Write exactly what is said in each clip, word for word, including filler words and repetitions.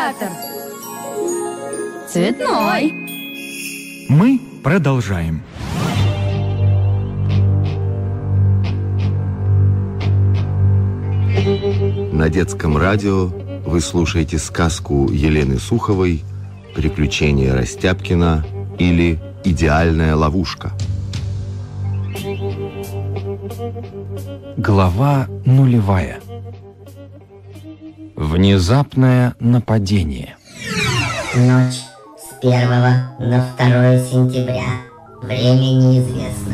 театр. Цветной. Мы продолжаем. На детском радио вы слушаете сказку Елены Суховой «Приключения Растяпкина» или «Идеальная ловушка». Глава нулевая. Внезапное нападение. Ночь с первого на второе сентября. Время неизвестно.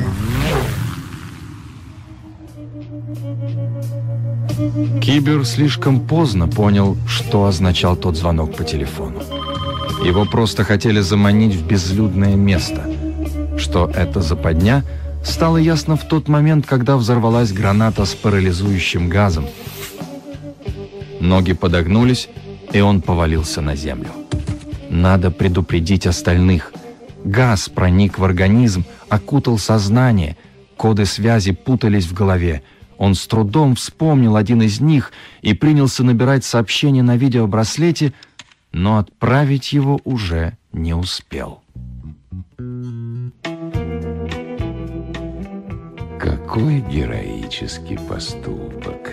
Кибер слишком поздно понял, что означал тот звонок по телефону. Его просто хотели заманить в безлюдное место. Что это западня, стало ясно в тот момент, когда взорвалась граната с парализующим газом. Ноги подогнулись, и он повалился на землю. Надо предупредить остальных. Газ проник в организм, окутал сознание. Коды связи путались в голове. Он с трудом вспомнил один из них и принялся набирать сообщение на видеобраслете, но отправить его уже не успел. Какой героический поступок!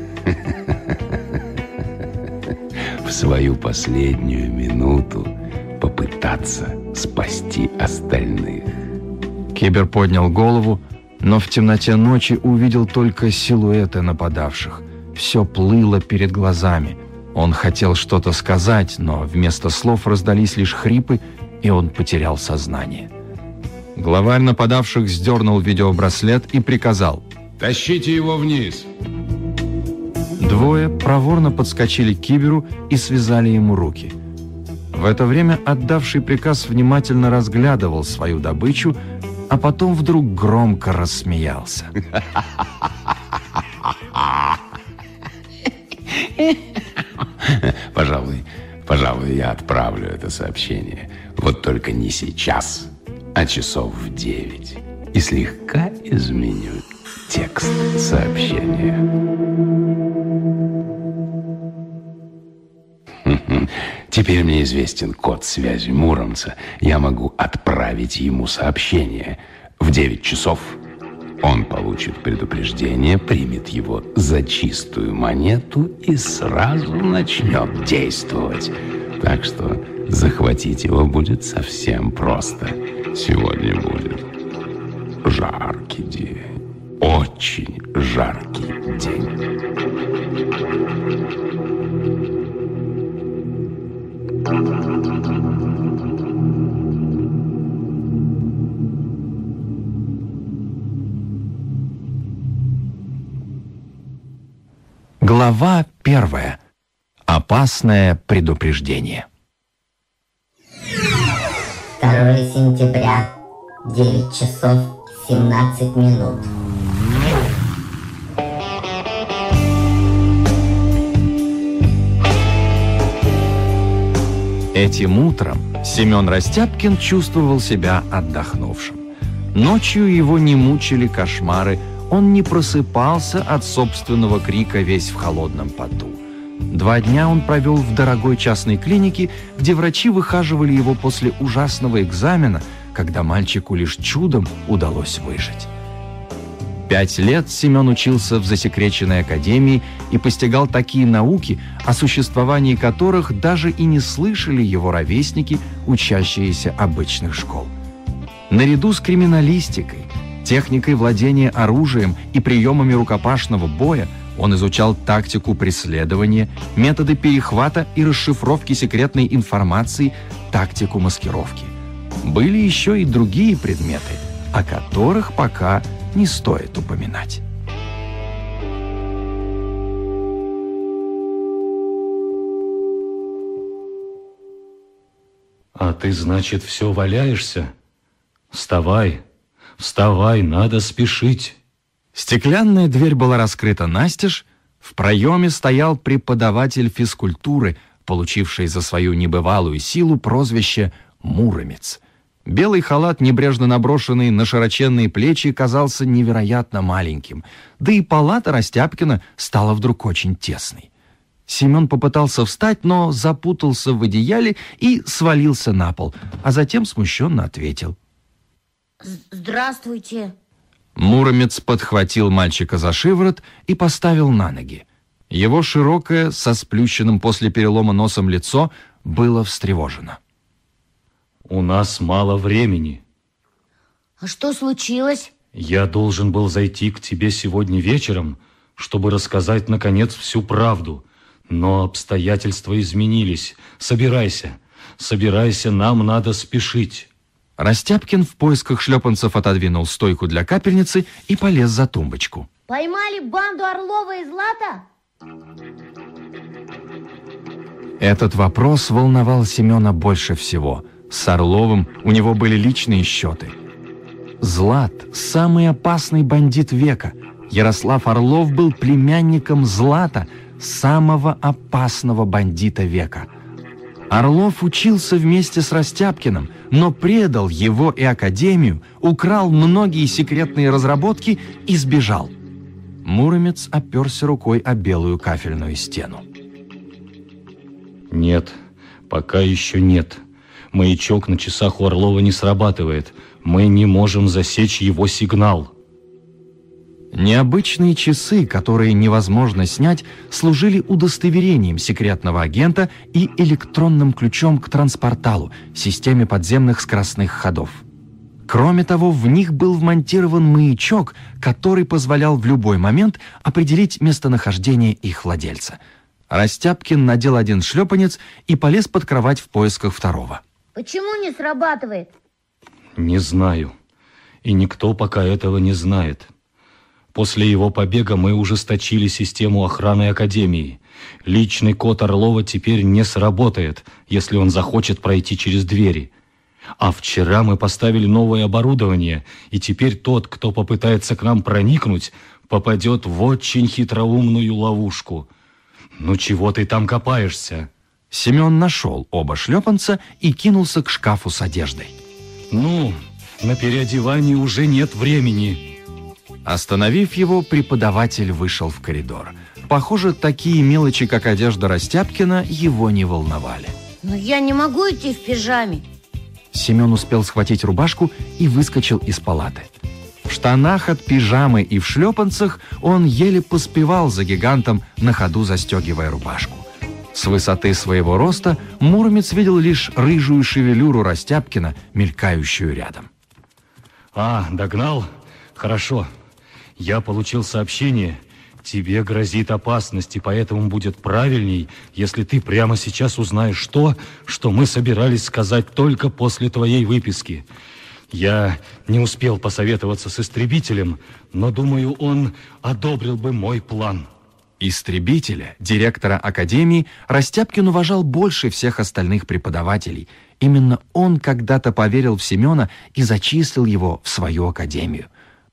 В свою последнюю минуту попытаться спасти остальных. Кибер поднял голову, но в темноте ночи увидел только силуэты нападавших. Все плыло перед глазами. Он хотел что-то сказать, но вместо слов раздались лишь хрипы, и он потерял сознание. Главарь нападавших сдернул видеобраслет и приказал: «Тащите его вниз!» Двое проворно подскочили к Киберу и связали ему руки. В это время отдавший приказ внимательно разглядывал свою добычу, а потом вдруг громко рассмеялся. Пожалуй, пожалуй, я отправлю это сообщение. Вот только не сейчас, а часов в девять. И слегка изменю текст сообщения. Теперь мне известен код связи Муромца. Я могу отправить ему сообщение. В девять часов он получит предупреждение, примет его за чистую монету и сразу начнет действовать. Так что захватить его будет совсем просто. Сегодня будет жаркий день. Очень жаркий день. Глава первая. Опасное предупреждение. второе сентября. девять часов семнадцать минут. Этим утром Семен Растяпкин чувствовал себя отдохнувшим. Ночью его не мучили кошмары, он не просыпался от собственного крика весь в холодном поту. Два дня он провел в дорогой частной клинике, где врачи выхаживали его после ужасного экзамена, когда мальчику лишь чудом удалось выжить. Пять лет Семен учился в засекреченной академии и постигал такие науки, о существовании которых даже и не слышали его ровесники, учащиеся обычных школ. Наряду с криминалистикой, техникой владения оружием и приемами рукопашного боя он изучал тактику преследования, методы перехвата и расшифровки секретной информации, тактику маскировки. Были еще и другие предметы, о которых пока не стоит упоминать. А ты, значит, все валяешься? Вставай, вставай, надо спешить. Стеклянная дверь была раскрыта настежь. В проеме стоял преподаватель физкультуры, получивший за свою небывалую силу прозвище «Муромец». Белый халат, небрежно наброшенный на широченные плечи, казался невероятно маленьким, да и палата Растяпкина стала вдруг очень тесной. Семен попытался встать, но запутался в одеяле и свалился на пол, а затем смущенно ответил. Здравствуйте. Муромец подхватил мальчика за шиворот и поставил на ноги. Его широкое, со сплющенным после перелома носом лицо было встревожено. У нас мало времени. А что случилось? Я должен был зайти к тебе сегодня вечером, чтобы рассказать, наконец, всю правду. Но обстоятельства изменились. Собирайся, собирайся, нам надо спешить. Растяпкин в поисках шлепанцев отодвинул стойку для капельницы и полез за тумбочку. Поймали банду Орлова и Злата? Этот вопрос волновал Семена больше всего. С Орловым у него были личные счеты. Злат – самый опасный бандит века. Ярослав Орлов был племянником Злата, самого опасного бандита века. Орлов учился вместе с Растяпкиным, но предал его и академию, украл многие секретные разработки и сбежал. Муромец оперся рукой о белую кафельную стену. Нет, пока еще нет. Маячок на часах у Орлова не срабатывает. Мы не можем засечь его сигнал. Необычные часы, которые невозможно снять, служили удостоверением секретного агента и электронным ключом к транспорталу, системе подземных скоростных ходов. Кроме того, в них был вмонтирован маячок, который позволял в любой момент определить местонахождение их владельца. Растяпкин надел один шлепанец и полез под кровать в поисках второго. Почему не срабатывает? Не знаю. И никто пока этого не знает. После его побега мы ужесточили систему охраны Академии. Личный код Орлова теперь не сработает, если он захочет пройти через двери. А вчера мы поставили новое оборудование, и теперь тот, кто попытается к нам проникнуть, попадет в очень хитроумную ловушку. Ну чего ты там копаешься? Семен нашел оба шлепанца и кинулся к шкафу с одеждой. Ну, на переодевание уже нет времени. Остановив его, преподаватель вышел в коридор. Похоже, такие мелочи, как одежда Растяпкина, его не волновали. Но я не могу идти в пижаме. Семен успел схватить рубашку и выскочил из палаты. В штанах от пижамы и в шлепанцах он еле поспевал за гигантом, на ходу застегивая рубашку. С высоты своего роста Муромец видел лишь рыжую шевелюру Растяпкина, мелькающую рядом. А, догнал? Хорошо. Я получил сообщение. Тебе грозит опасность, и поэтому будет правильней, если ты прямо сейчас узнаешь то, что мы собирались сказать только после твоей выписки. Я не успел посоветоваться с истребителем, но, думаю, он одобрил бы мой план. Истребителя, директора Академии, Растяпкин уважал больше всех остальных преподавателей. Именно он когда-то поверил в Семена и зачислил его в свою Академию.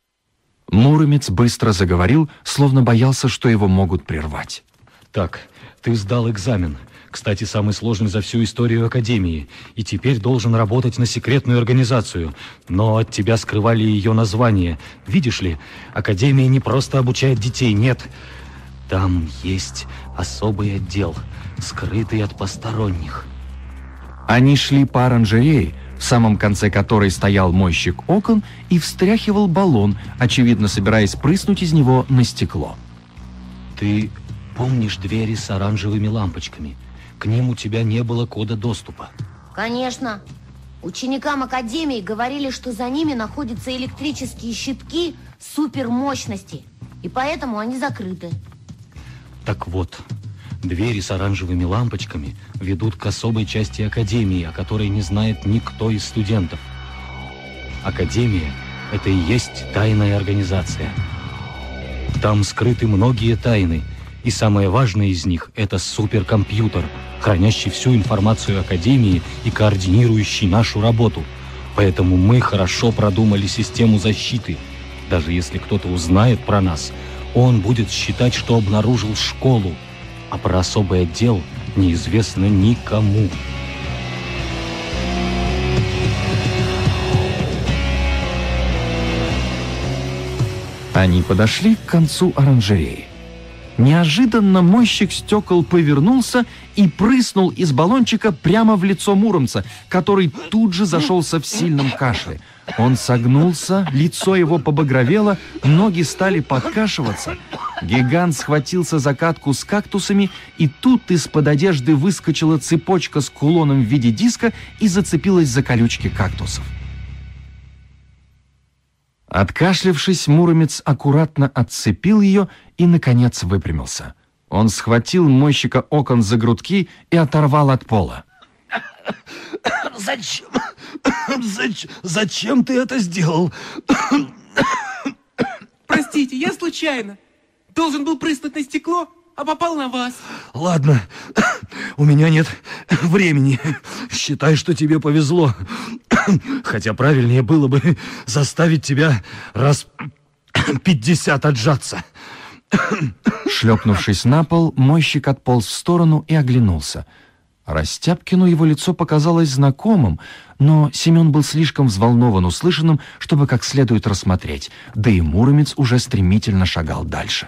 Муромец быстро заговорил, словно боялся, что его могут прервать. Так, ты сдал экзамен. Кстати, самый сложный за всю историю Академии. И теперь должен работать на секретную организацию. Но от тебя скрывали ее название. Видишь ли, Академия не просто обучает детей, нет. Там есть особый отдел, скрытый от посторонних. Они шли по оранжерее, в самом конце которой стоял мойщик окон и встряхивал баллон, очевидно собираясь прыснуть из него на стекло. Ты помнишь двери с оранжевыми лампочками? К ним у тебя не было кода доступа. Конечно. Ученикам Академии говорили, что за ними находятся электрические щитки супермощности, и поэтому они закрыты. Так вот, двери с оранжевыми лампочками ведут к особой части Академии, о которой не знает никто из студентов. Академия – это и есть тайная организация. Там скрыты многие тайны, и самое важное из них – это суперкомпьютер, хранящий всю информацию Академии и координирующий нашу работу. Поэтому мы хорошо продумали систему защиты. Даже если кто-то узнает про нас, он будет считать, что обнаружил школу, а про особый отдел неизвестно никому. Они подошли к концу оранжереи. Неожиданно мойщик стекол повернулся и прыснул из баллончика прямо в лицо Муромца, который тут же зашелся в сильном кашле. Он согнулся, лицо его побагровело, ноги стали подкашиваться. Гигант схватился за катку с кактусами, и тут из-под одежды выскочила цепочка с кулоном в виде диска и зацепилась за колючки кактусов. Откашлявшись, Муромец аккуратно отцепил ее и, наконец, выпрямился. Он схватил мойщика окон за грудки и оторвал от пола. Зачем? Зач... Зачем ты это сделал? Простите, я случайно. Должен был прыснуть на стекло, а попал на вас. Ладно, у меня нет времени. Считай, что тебе повезло. Хотя правильнее было бы заставить тебя раз пятьдесят отжаться. Шлепнувшись на пол, мойщик отполз в сторону и оглянулся. Растяпкину его лицо показалось знакомым, но Семен был слишком взволнован услышанным, чтобы как следует рассмотреть, да и Муромец уже стремительно шагал дальше.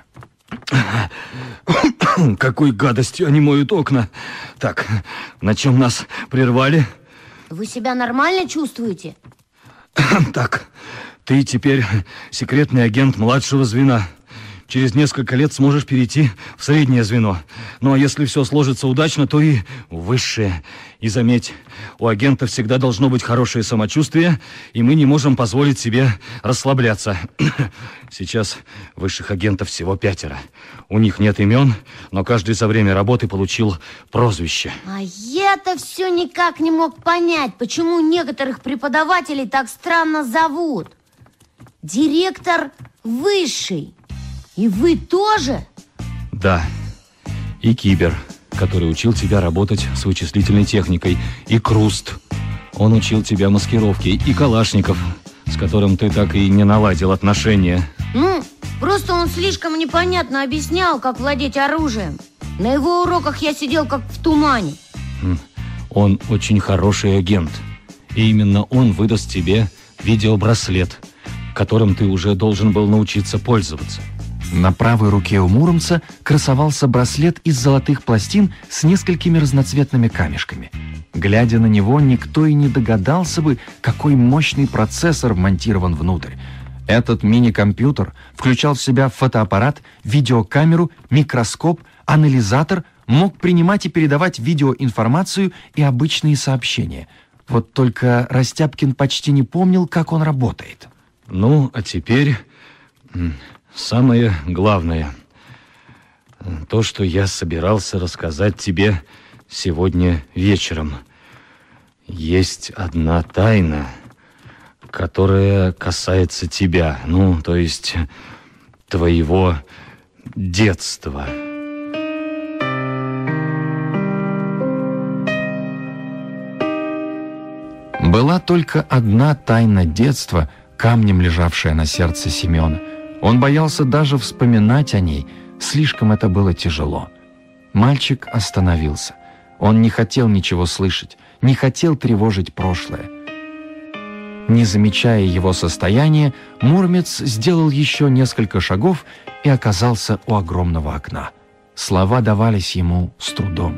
Какой гадостью они моют окна. Так, на чем нас прервали? Вы себя нормально чувствуете? Так, ты теперь секретный агент младшего звена. Через несколько лет сможешь перейти в среднее звено. Ну а если все сложится удачно, то и высшее. И заметь, у агента всегда должно быть хорошее самочувствие, и мы не можем позволить себе расслабляться. Сейчас высших агентов всего пятеро. У них нет имен, но каждый за время работы получил прозвище. А я-то все никак не мог понять, почему некоторых преподавателей так странно зовут. Директор высший. И вы тоже? Да. И Кибер, который учил тебя работать с вычислительной техникой. И Круст. Он учил тебя маскировке. И Калашников, с которым ты так и не наладил отношения. Ну, просто он слишком непонятно объяснял, как владеть оружием. На его уроках я сидел как в тумане. Он очень хороший агент. И именно он выдаст тебе видеобраслет, которым ты уже должен был научиться пользоваться. На правой руке у Муромца красовался браслет из золотых пластин с несколькими разноцветными камешками. Глядя на него, никто и не догадался бы, какой мощный процессор вмонтирован внутрь. Этот мини-компьютер включал в себя фотоаппарат, видеокамеру, микроскоп, анализатор, мог принимать и передавать видеоинформацию и обычные сообщения. Вот только Растяпкин почти не помнил, как он работает. Ну, а теперь... Самое главное, то, что я собирался рассказать тебе сегодня вечером. Есть одна тайна, которая касается тебя, ну, то есть твоего детства. Была только одна тайна детства, камнем лежавшая на сердце Семена. Он боялся даже вспоминать о ней, слишком это было тяжело. Мальчик остановился. Он не хотел ничего слышать, не хотел тревожить прошлое. Не замечая его состояния, Муромец сделал еще несколько шагов и оказался у огромного окна. Слова давались ему с трудом.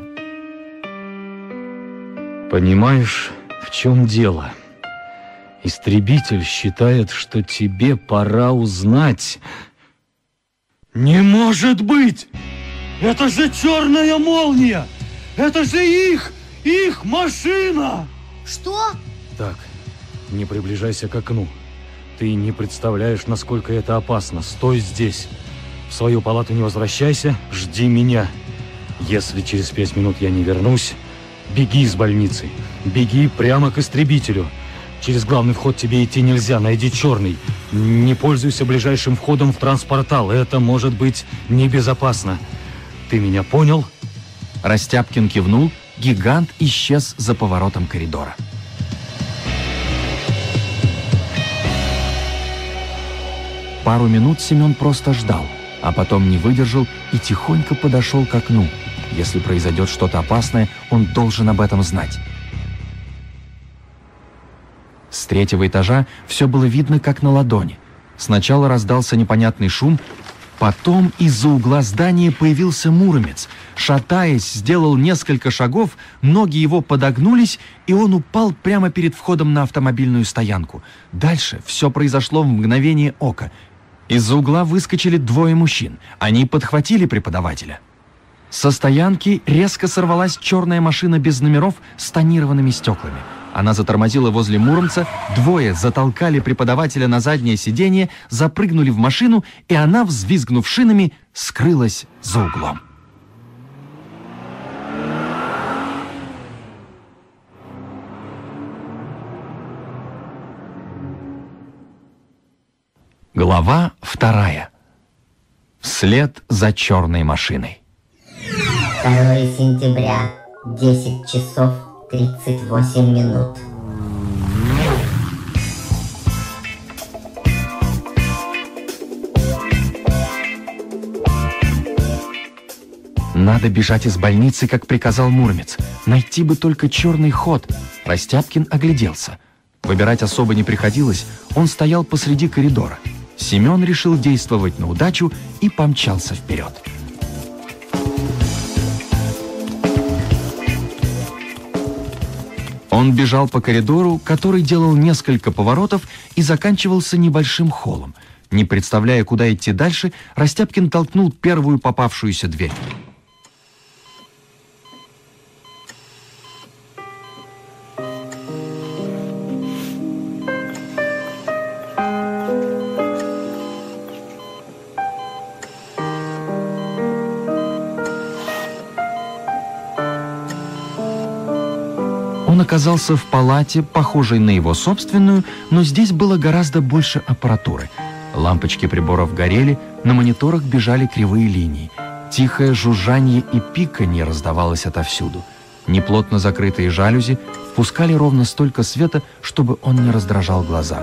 Понимаешь, в чем дело? Истребитель считает, что тебе пора узнать. Не может быть! Это же черная молния! Это же их, их машина! Что? Так, не приближайся к окну. Ты не представляешь, насколько это опасно. Стой здесь. В свою палату не возвращайся, жди меня. Если через пять минут я не вернусь, беги из больницы. Беги прямо к истребителю. Через главный вход тебе идти нельзя, найди черный. Не пользуйся ближайшим входом в транспортал, это может быть небезопасно. Ты меня понял? Растяпкин кивнул, гигант исчез за поворотом коридора. Пару минут Семен просто ждал, а потом не выдержал и тихонько подошел к окну. Если произойдет что-то опасное, он должен об этом знать. С третьего этажа все было видно, как на ладони. Сначала раздался непонятный шум, Потом из-за угла здания появился Муромец. Шатаясь, сделал несколько шагов, ноги его подогнулись, и он упал прямо перед входом на автомобильную стоянку. Дальше все произошло в мгновение ока. Из-за угла выскочили двое мужчин. Они подхватили преподавателя. Со стоянки резко сорвалась черная машина без номеров с тонированными стеклами. Она затормозила возле Муромца, двое затолкали преподавателя на заднее сиденье, запрыгнули в машину, и она, взвизгнув шинами, скрылась за углом. Глава вторая. Вслед за черной машиной. второе сентября, десять часов тридцать восемь минут. Надо бежать из больницы, как приказал Муромец. Найти бы только черный ход. Растяпкин огляделся. Выбирать особо не приходилось. Он стоял посреди коридора. Семен решил действовать на удачу и помчался вперед. Он бежал по коридору, который делал несколько поворотов и заканчивался небольшим холлом. Не представляя, куда идти дальше, Растяпкин толкнул первую попавшуюся дверь. Он оказался в палате, похожей на его собственную, но здесь было гораздо больше аппаратуры. Лампочки приборов горели, на мониторах бежали кривые линии. Тихое жужжание и пиканье раздавалось отовсюду. Неплотно закрытые жалюзи впускали ровно столько света, чтобы он не раздражал глаза.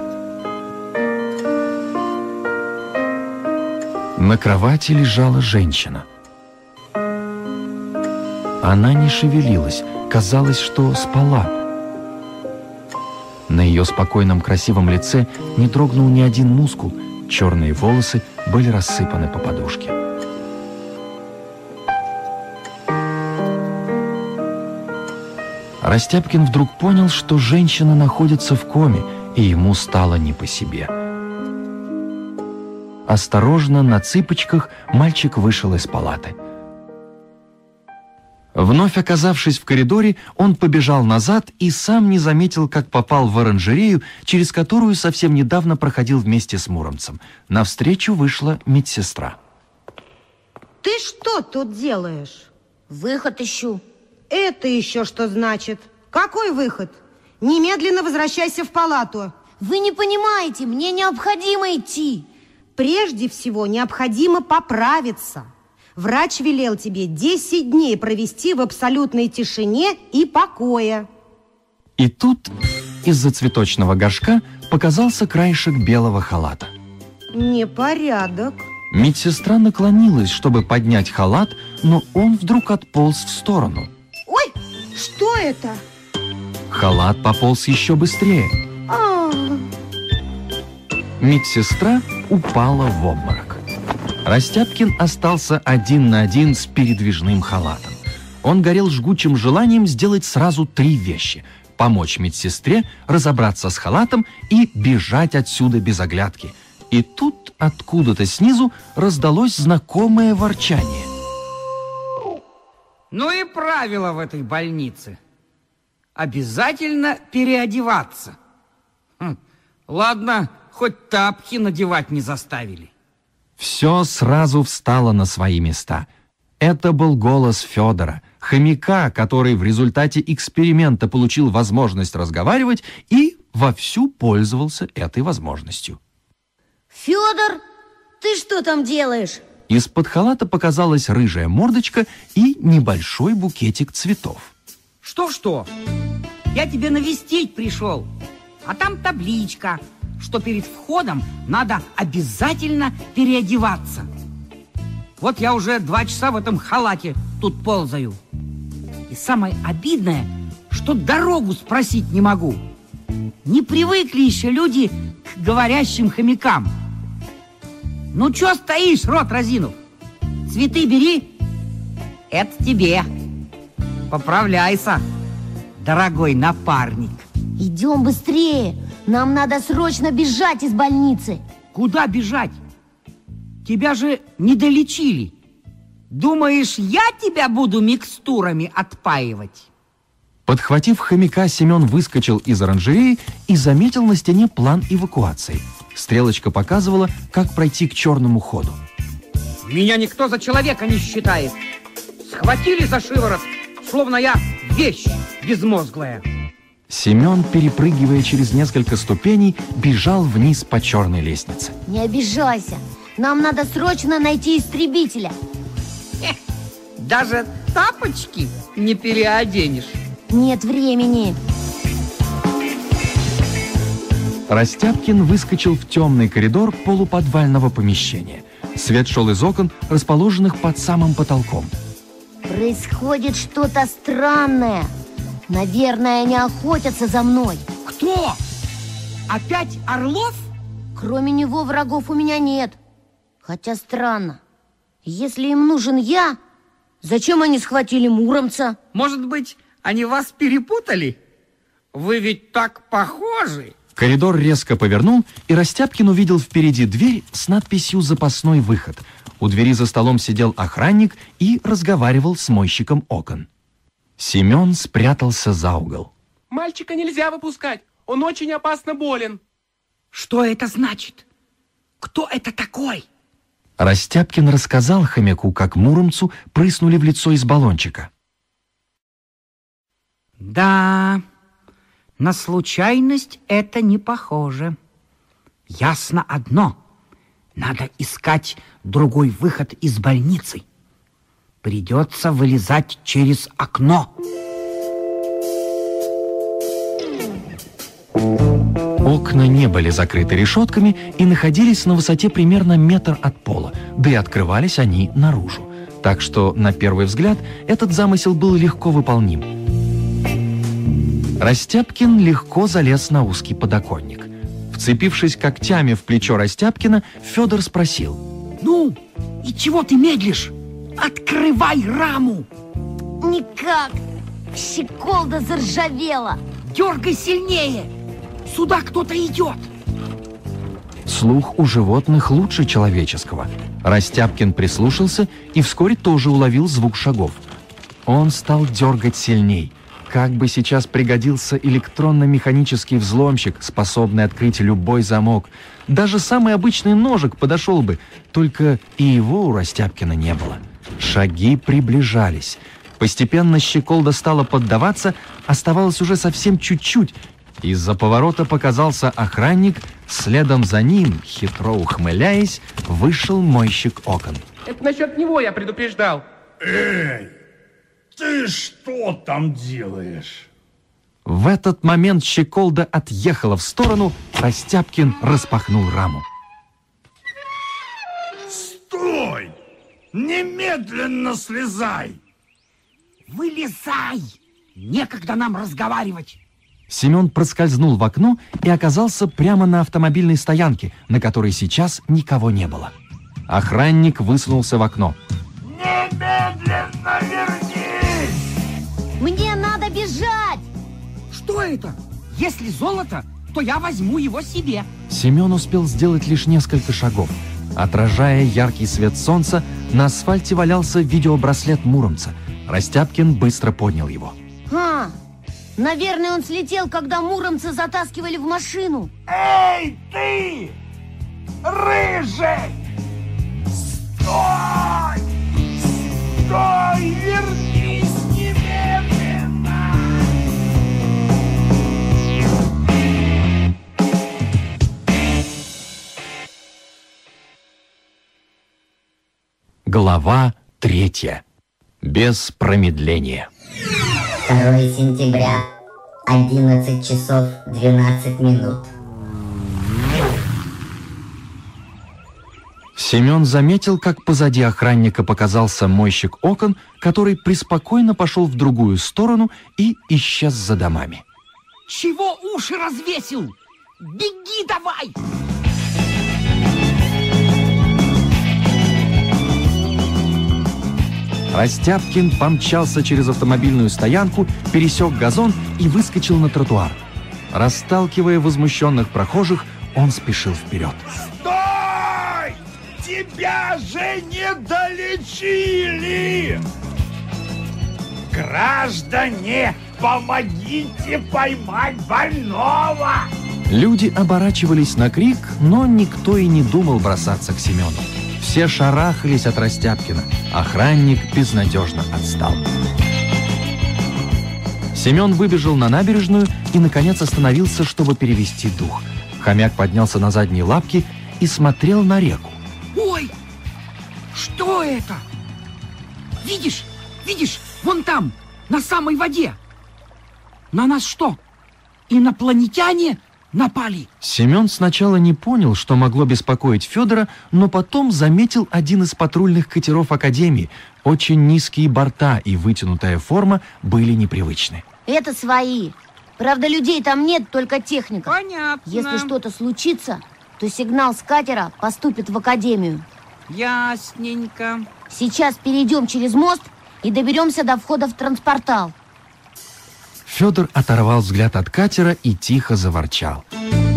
На кровати лежала женщина. Она не шевелилась. Казалось, что спала. На ее спокойном красивом лице не дрогнул ни один мускул, черные волосы были рассыпаны по подушке. Растяпкин вдруг понял, что женщина находится в коме, и ему стало не по себе. Осторожно, на цыпочках, мальчик вышел из палаты. Вновь оказавшись в коридоре, он побежал назад и сам не заметил, как попал в оранжерею, через которую совсем недавно проходил вместе с Муромцем. Навстречу вышла медсестра. Ты что тут делаешь? Выход ищу. Это еще что значит? Какой выход? Немедленно возвращайся в палату. Вы не понимаете, мне необходимо идти. Прежде всего, необходимо поправиться. Врач велел тебе десять дней провести в абсолютной тишине и покое. И тут из-за цветочного горшка показался краешек белого халата. Непорядок. Медсестра наклонилась, чтобы поднять халат, но он вдруг отполз в сторону. Ой, что это? Халат пополз еще быстрее. А-а-а. Медсестра упала в обморок. Растяпкин остался один на один с передвижным халатом. Он горел жгучим желанием сделать сразу три вещи: помочь медсестре, разобраться с халатом и бежать отсюда без оглядки. И тут откуда-то снизу раздалось знакомое ворчание. Ну и правило в этой больнице. Обязательно переодеваться. Хм, ладно, хоть тапки надевать не заставили. Все сразу встало на свои места. Это был голос Федора, хомяка, который в результате эксперимента получил возможность разговаривать и вовсю пользовался этой возможностью. Федор, ты что там делаешь? Из-под халата показалась рыжая мордочка и небольшой букетик цветов. Что-что? Я тебя навестить пришел. А там табличка, что перед входом надо обязательно переодеваться. Вот я уже два часа в этом халате тут ползаю. И самое обидное, что дорогу спросить не могу. Не привыкли еще люди к говорящим хомякам. Ну, чё стоишь, рот разинув? Цветы бери. Это тебе. Поправляйся, дорогой напарник. Идем быстрее. Нам надо срочно бежать из больницы. Куда бежать? Тебя же не долечили. Думаешь, я тебя буду микстурами отпаивать? Подхватив хомяка, Семен выскочил из оранжереи и заметил на стене план эвакуации. Стрелочка показывала, как пройти к черному ходу. Меня никто за человека не считает. Схватили за шиворот, словно я вещь безмозглая. Семен, перепрыгивая через несколько ступеней, бежал вниз по черной лестнице. Не обижайся. Нам надо срочно найти истребителя. Хе, даже тапочки не переоденешь. Нет времени. Растяпкин выскочил в темный коридор полуподвального помещения. Свет шел из окон, расположенных под самым потолком. Происходит что-то странное. Наверное, они охотятся за мной. Кто? Опять Орлов? Кроме него врагов у меня нет. Хотя странно. Если им нужен я, зачем они схватили Муромца? Может быть, они вас перепутали? Вы ведь так похожи. Коридор резко повернул, и Растяпкин увидел впереди дверь с надписью «Запасной выход». У двери за столом сидел охранник и разговаривал с мойщиком окон. Семен спрятался за угол. Мальчика нельзя выпускать. Он очень опасно болен. Что это значит? Кто это такой? Растяпкин рассказал хомяку, как Муромцу прыснули в лицо из баллончика. Да, на случайность это не похоже. Ясно одно. Надо искать другой выход из больницы. Придется вылезать через окно. Окна не были закрыты решетками и находились на высоте примерно метр от пола, да и открывались они наружу. Так что, на первый взгляд, этот замысел был легко выполним. Растяпкин легко залез на узкий подоконник. Вцепившись когтями в плечо Растяпкина, Федор спросил: «Ну, и чего ты медлишь? Открывай раму!» Никак. Щеколда заржавела. Дергай сильнее. Сюда кто-то идет. Слух у животных лучше человеческого. Растяпкин прислушался и вскоре тоже уловил звук шагов. Он стал дергать сильней. Как бы сейчас пригодился электронно-механический взломщик, способный открыть любой замок. Даже самый обычный ножик подошел бы, только и его у Растяпкина не было. Шаги приближались. Постепенно щеколда стала поддаваться, оставалось уже совсем чуть-чуть. Из-за поворота показался охранник, следом за ним, хитро ухмыляясь, вышел мойщик окон. Это насчет него я предупреждал. Эй, ты что там делаешь? В этот момент щеколда отъехала в сторону, Растяпкин распахнул раму. Стой! Немедленно слезай! Вылезай! Некогда нам разговаривать. Семен проскользнул в окно и оказался прямо на автомобильной стоянке, на которой сейчас никого не было. Охранник высунулся в окно. Немедленно вернись! Мне надо бежать! Что это? Если золото, то я возьму его себе. Семен успел сделать лишь несколько шагов. Отражая яркий свет солнца, на асфальте валялся видеобраслет Муромца. Растяпкин быстро поднял его. А, наверное, он слетел, когда Муромца затаскивали в машину. Эй, ты! Рыжий! Стой! Стой! Вернись немедленно! Глава третья. Без промедления. второе сентября, одиннадцать часов двенадцать минут. Семен заметил, как позади охранника показался мойщик окон, который преспокойно пошел в другую сторону и исчез за домами. Чего уши развесил? Беги давай! Растяпкин помчался через автомобильную стоянку, пересек газон и выскочил на тротуар. Расталкивая возмущенных прохожих, он спешил вперед. Стой! Тебя же не долечили! Граждане, помогите поймать больного! Люди оборачивались на крик, но никто и не думал бросаться к Семену. Все шарахались от Растяпкина. Охранник безнадежно отстал. Семен выбежал на набережную и, наконец, остановился, чтобы перевести дух. Хомяк поднялся на задние лапки и смотрел на реку. Ой, что это? Видишь, видишь, вон там, на самой воде. На нас что, инопланетяне напали? Семен сначала не понял, что могло беспокоить Федора, но потом заметил один из патрульных катеров Академии. Очень низкие борта и вытянутая форма были непривычны. Это свои. Правда, людей там нет, только техника. Понятно. Если что-то случится, то сигнал с катера поступит в Академию. Ясненько. Сейчас перейдем через мост и доберемся до входа в транспортал. Федор оторвал взгляд от катера и тихо заворчал.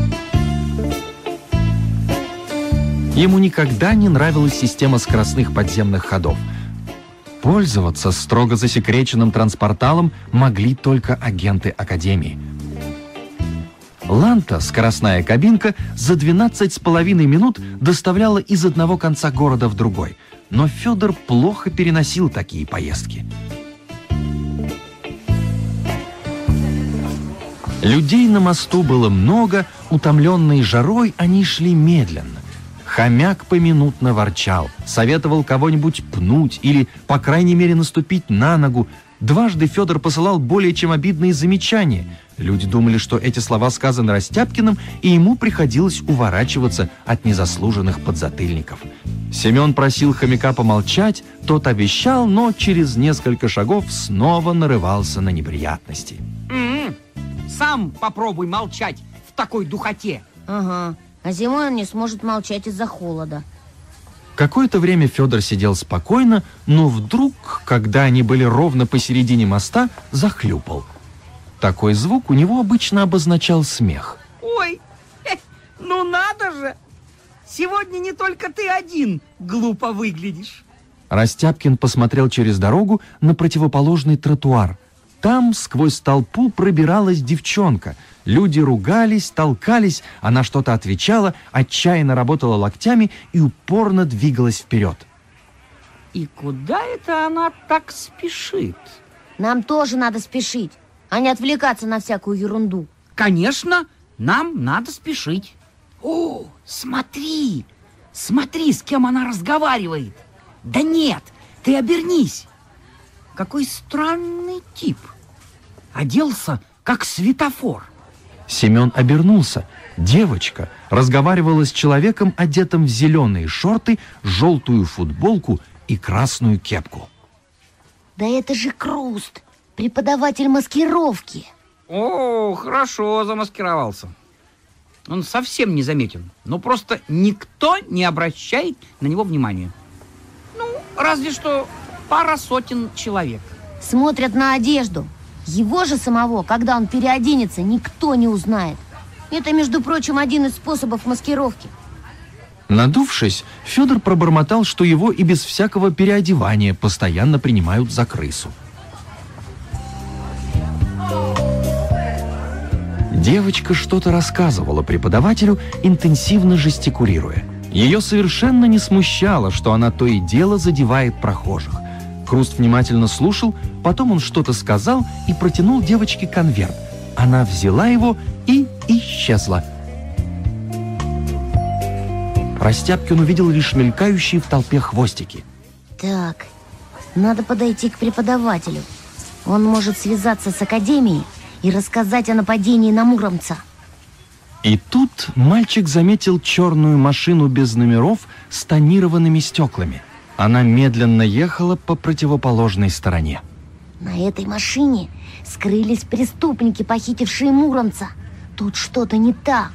Ему никогда не нравилась система скоростных подземных ходов. Пользоваться строго засекреченным транспорталом могли только агенты Академии. Ланта, скоростная кабинка, за двенадцать с половиной минут доставляла из одного конца города в другой. Но Федор плохо переносил такие поездки. Людей на мосту было много, утомленные жарой они шли медленно. Хомяк поминутно ворчал, советовал кого-нибудь пнуть или, по крайней мере, наступить на ногу. Дважды Федор посылал более чем обидные замечания. Люди думали, что эти слова сказаны Растяпкиным, и ему приходилось уворачиваться от незаслуженных подзатыльников. Семен просил хомяка помолчать, тот обещал, но через несколько шагов снова нарывался на неприятности. М-м, сам попробуй молчать в такой духоте. Ага, а зимой он не сможет молчать из-за холода. Какое-то время Федор сидел спокойно, но вдруг, когда они были ровно посередине моста, захлюпал. Такой звук у него обычно обозначал смех. Ой, э, ну надо же! Сегодня не только ты один глупо выглядишь. Растяпкин посмотрел через дорогу на противоположный тротуар. Там сквозь толпу пробиралась девчонка. Люди ругались, толкались, она что-то отвечала, отчаянно работала локтями и упорно двигалась вперед. И куда это она так спешит? Нам тоже надо спешить, а не отвлекаться на всякую ерунду. Конечно, нам надо спешить. О, смотри, смотри, с кем она разговаривает. Да нет, ты обернись. Какой странный тип. Оделся, как светофор. Семен обернулся. Девочка разговаривала с человеком, одетым в зеленые шорты, желтую футболку и красную кепку. Да это же Круст, преподаватель маскировки. О, хорошо замаскировался. Он совсем не заметен. Но просто никто не обращает на него внимания. Ну, разве что пара сотен человек. Смотрят на одежду. Его же самого, когда он переоденется, никто не узнает. Это, между прочим, один из способов маскировки. Надувшись, Федор пробормотал, что его и без всякого переодевания постоянно принимают за крысу. Девочка что-то рассказывала преподавателю, интенсивно жестикулируя. Ее совершенно не смущало, что она то и дело задевает прохожих. Круст внимательно слушал, потом он что-то сказал и протянул девочке конверт. Она взяла его и исчезла. Растяпкин увидел лишь мелькающие в толпе хвостики. Так, надо подойти к преподавателю. Он может связаться с Академией и рассказать о нападении на Муромца. И тут мальчик заметил черную машину без номеров с тонированными стеклами. Она медленно ехала по противоположной стороне. На этой машине скрылись преступники, похитившие Муромца. Тут что-то не так.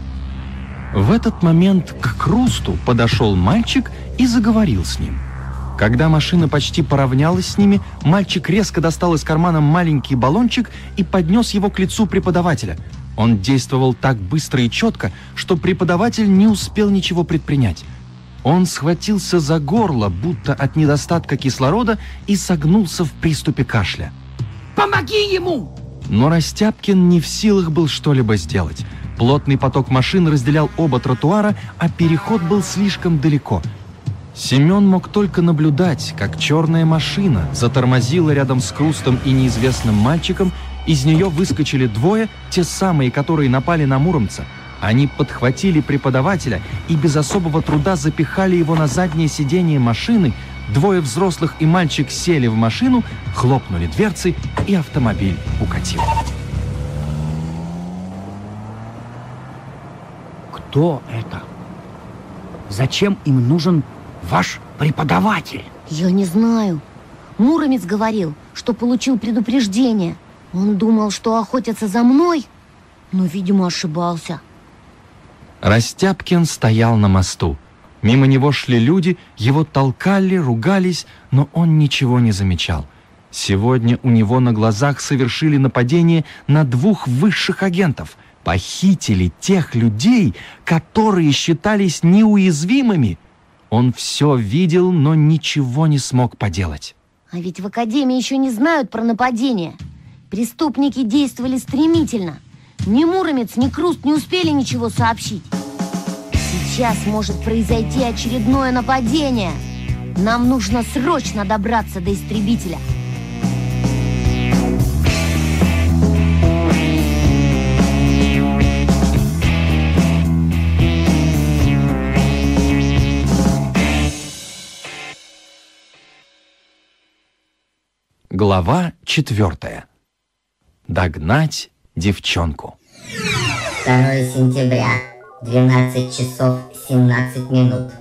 В этот момент к Крусту подошел мальчик и заговорил с ним. Когда машина почти поравнялась с ними, мальчик резко достал из кармана маленький баллончик и поднес его к лицу преподавателя. Он действовал так быстро и четко, что преподаватель не успел ничего предпринять. Он схватился за горло, будто от недостатка кислорода, и согнулся в приступе кашля. Помоги ему! Но Растяпкин не в силах был что-либо сделать. Плотный поток машин разделял оба тротуара, а переход был слишком далеко. Семен мог только наблюдать, как черная машина затормозила рядом с Крустом и неизвестным мальчиком. Из нее выскочили двое, те самые, которые напали на Муромца. Они подхватили преподавателя и без особого труда запихали его на заднее сиденье машины. Двое взрослых и мальчик сели в машину, хлопнули дверцы, и автомобиль укатил. Кто это? Зачем им нужен ваш преподаватель? Я не знаю. Муромец говорил, что получил предупреждение. Он думал, что охотятся за мной, но, видимо, ошибался. Растяпкин стоял на мосту. Мимо него шли люди, его толкали, ругались, но он ничего не замечал. Сегодня у него на глазах совершили нападение на двух высших агентов. Похитили тех людей, которые считались неуязвимыми. Он все видел, но ничего не смог поделать. А ведь в академии еще не знают про нападение. Преступники действовали стремительно. Ни Муромец, ни Круст не успели ничего сообщить. Сейчас может произойти очередное нападение. Нам нужно срочно добраться до истребителя. Глава четвертая. Догнать девчонку. второе сентября, двенадцать часов семнадцать минут.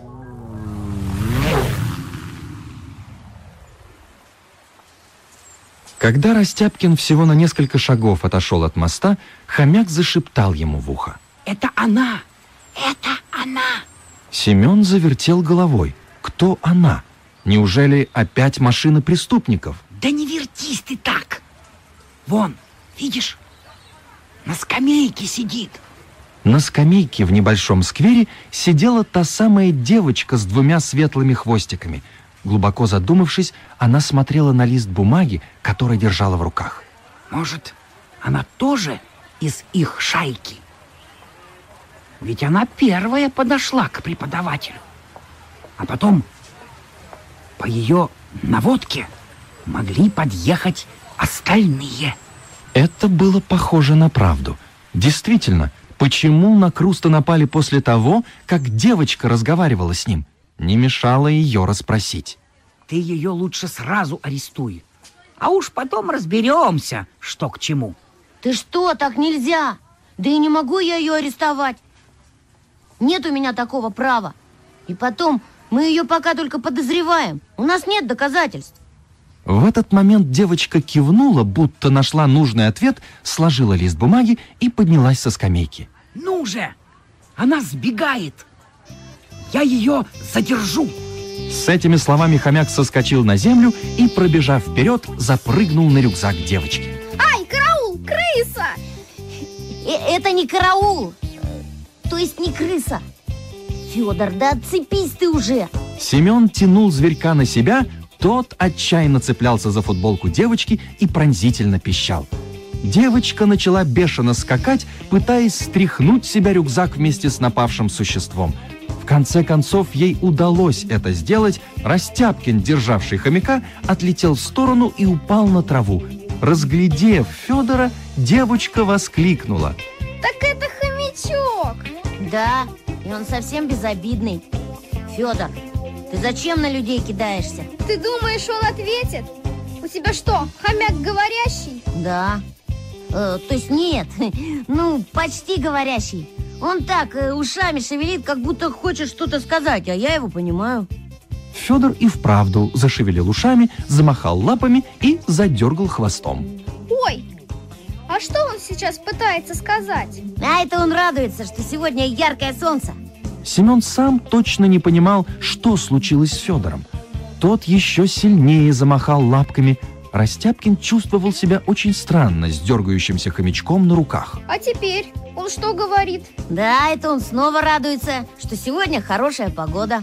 Когда Растяпкин всего на несколько шагов отошел от моста, хомяк зашептал ему в ухо. Это она! Это она! Семен завертел головой. Кто она? Неужели опять машина преступников? Да не вертись ты так! Вон, видишь, на скамейке сидит. На скамейке в небольшом сквере сидела та самая девочка с двумя светлыми хвостиками. Глубоко задумавшись, она смотрела на лист бумаги, который держала в руках. Может, она тоже из их шайки? Ведь она первая подошла к преподавателю. А потом по ее наводке могли подъехать остальные. Это было похоже на правду. Действительно, почему на Круста напали после того, как девочка разговаривала с ним? Не мешало ее расспросить. Ты ее лучше сразу арестуй. А уж потом разберемся, что к чему. Ты что, так нельзя? Да и не могу я ее арестовать. Нет у меня такого права. И потом, мы ее пока только подозреваем. У нас нет доказательств. В этот момент девочка кивнула, будто нашла нужный ответ, сложила лист бумаги и поднялась со скамейки. Ну же! Она сбегает! Я ее задержу! С этими словами хомяк соскочил на землю и, пробежав вперед, запрыгнул на рюкзак девочки. Ай, караул, крыса! Э Это не караул, то есть не крыса. Федор, да отцепись ты уже! Семен тянул зверька на себя. Тот отчаянно цеплялся за футболку девочки и пронзительно пищал. Девочка начала бешено скакать, пытаясь стряхнуть с себя рюкзак вместе с напавшим существом. В конце концов, ей удалось это сделать. Растяпкин, державший хомяка, отлетел в сторону и упал на траву. Разглядев Федора, девочка воскликнула. Так это хомячок! Да, и он совсем безобидный. Федор, ты зачем на людей кидаешься? Ты думаешь, он ответит? У тебя что, хомяк говорящий? Да. Э, то есть нет, ну, почти говорящий. Он так э, ушами шевелит, как будто хочет что-то сказать, а я его понимаю. Федор и вправду зашевелил ушами, замахал лапами и задергал хвостом. Ой, а что он сейчас пытается сказать? А это он радуется, что сегодня яркое солнце. Семен сам точно не понимал, что случилось с Федором. тот еще сильнее замахал лапками. Растяпкин чувствовал себя очень странно с дергающимся хомячком на руках. А теперь он что говорит? Да, это он снова радуется, что сегодня хорошая погода.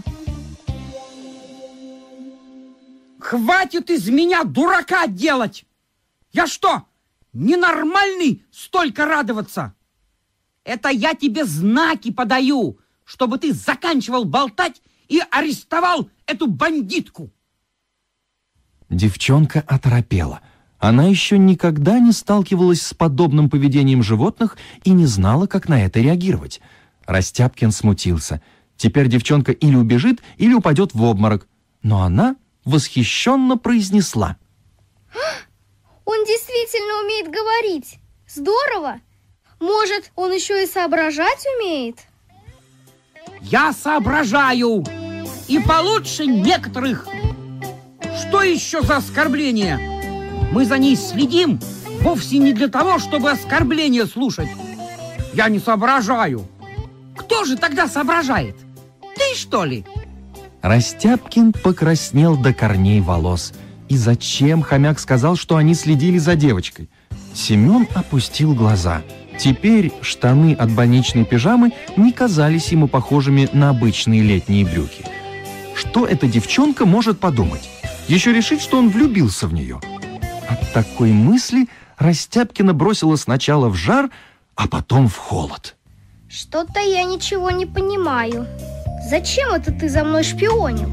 Хватит из меня дурака делать! Я что, ненормальный столько радоваться? Это я тебе знаки подаю, чтобы ты заканчивал болтать и арестовал эту бандитку. Девчонка оторопела. Она еще никогда не сталкивалась с подобным поведением животных и не знала, как на это реагировать. Растяпкин смутился. Теперь девчонка или убежит, или упадет в обморок. Но она восхищенно произнесла: Он действительно умеет говорить. Здорово! Может, он еще и соображать умеет? Я соображаю. И получше некоторых. Что еще за оскорбление? Мы за ней следим вовсе не для того, чтобы оскорбления слушать. Я не соображаю. Кто же тогда соображает? Ты, что ли? Растяпкин покраснел до корней волос. И зачем хомяк сказал, что они следили за девочкой? Семен опустил глаза. Теперь штаны от больничной пижамы не казались ему похожими на обычные летние брюки. Что эта девчонка может подумать? Еще решить, что он влюбился в нее. От такой мысли Растяпкина бросила сначала в жар, а потом в холод. Что-то я ничего не понимаю. Зачем это ты за мной шпионил?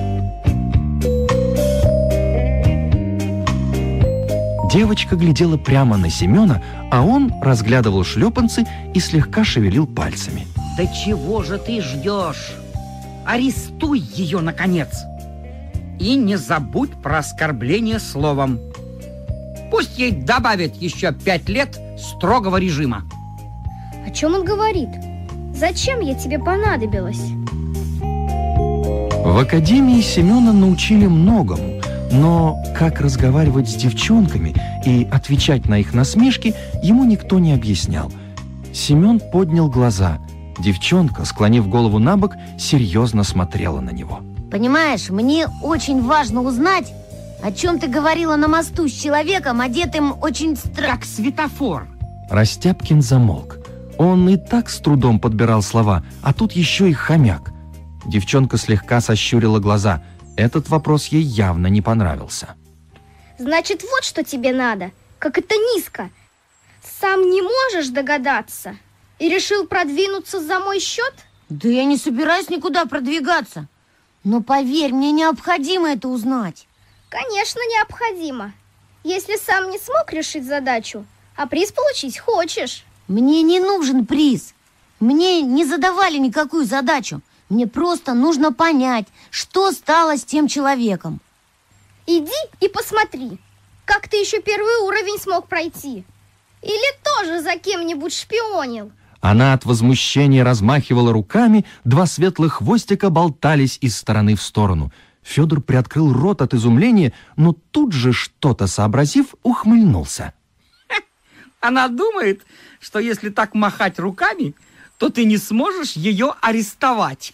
Девочка глядела прямо на Семена, а он разглядывал шлепанцы и слегка шевелил пальцами. Да чего же ты ждешь? Арестуй ее, наконец! И не забудь про оскорбление словом. Пусть ей добавят еще пять лет строгого режима. О чем он говорит? Зачем я тебе понадобилась? В академии Семена научили многому, но как разговаривать с девчонками и отвечать на их насмешки ему никто не объяснял. Семен поднял глаза. Девчонка, склонив голову на бок, серьезно смотрела на него. Понимаешь, мне очень важно узнать, о чем ты говорила на мосту с человеком, одетым очень странно. Как светофор. Растяпкин замолк. Он и так с трудом подбирал слова, а тут еще и хомяк. Девчонка слегка сощурила глаза. Этот вопрос ей явно не понравился. Значит, вот что тебе надо. Как это низко. Сам не можешь догадаться? И решил продвинуться за мой счет? Да я не собираюсь никуда продвигаться. Но поверь, мне необходимо это узнать. Конечно, необходимо. Если сам не смог решить задачу, а приз получить хочешь. Мне не нужен приз. Мне не задавали никакую задачу. Мне просто нужно понять, что стало с тем человеком. Иди и посмотри, как ты еще первый уровень смог пройти. Или тоже за кем-нибудь шпионил. Она от возмущения размахивала руками, два светлых хвостика болтались из стороны в сторону. Федор приоткрыл рот от изумления, но тут же, что-то сообразив, ухмыльнулся. Она думает, что если так махать руками, то ты не сможешь ее арестовать.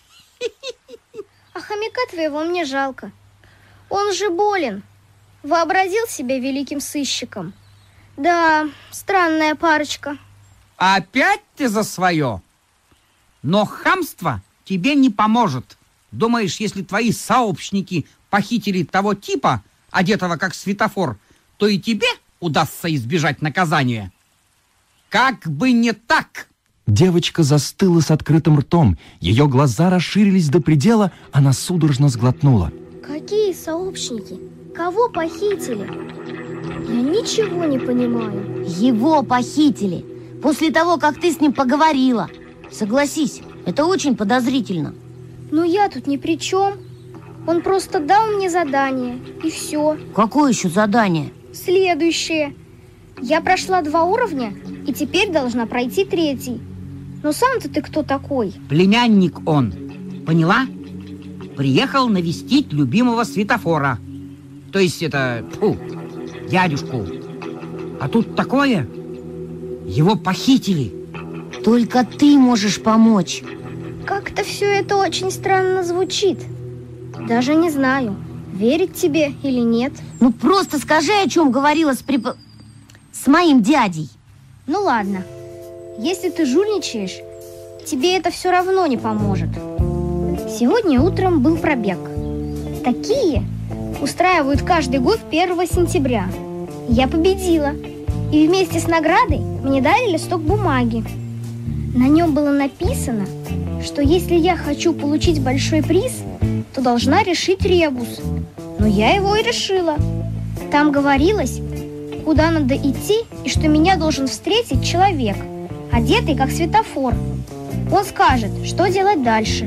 А хомяка твоего мне жалко. Он же болен. Вообразил себя великим сыщиком. Да, странная парочка. Опять ты за свое? Но хамство тебе не поможет. Думаешь, если твои сообщники похитили того типа, одетого как светофор, то и тебе удастся избежать наказания? Как бы не так! Девочка застыла с открытым ртом. Ее глаза расширились до предела, она судорожно сглотнула. Какие сообщники? Кого похитили? Я ничего не понимаю. Его похитили. После того, как ты с ним поговорила. Согласись, это очень подозрительно. Но я тут ни при чем. Он просто дал мне задание, и все. Какое еще задание? Следующее. Я прошла два уровня, и теперь должна пройти третий. Но сам-то ты кто такой? Племянник он. Поняла? Приехал навестить любимого светофора. То есть это, фу, дядюшку. А тут такое. Его похитили. Только ты можешь помочь. Как-то все это очень странно звучит. Даже не знаю. верить тебе или нет. Ну просто скажи, о чем говорила с прип... с моим дядей. Ну ладно, если ты жульничаешь, тебе это все равно не поможет. Сегодня утром был пробег. Такие устраивают каждый год первого сентября. Я победила. И вместе с наградой мне дали листок бумаги. На нем было написано, что если я хочу получить большой приз, то должна решить ребус. Но я его и решила. Там говорилось, куда надо идти и что меня должен встретить человек, одетый как светофор. Он скажет, что делать дальше.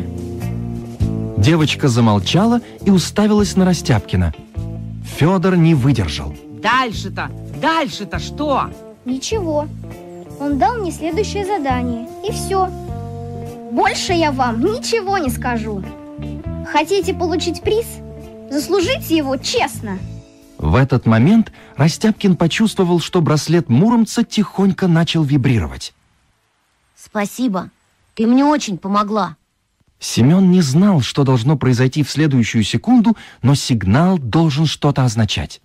Девочка замолчала и уставилась на Растяпкина. Федор не выдержал. Дальше-то, дальше-то что? Ничего. Он дал мне следующее задание, и все. Больше я вам ничего не скажу. Хотите получить приз? Заслужите его честно. В этот момент Растяпкин почувствовал, что браслет Муромца тихонько начал вибрировать. Спасибо, ты мне очень помогла. Семен не знал, что должно произойти в следующую секунду, но сигнал должен что-то означать.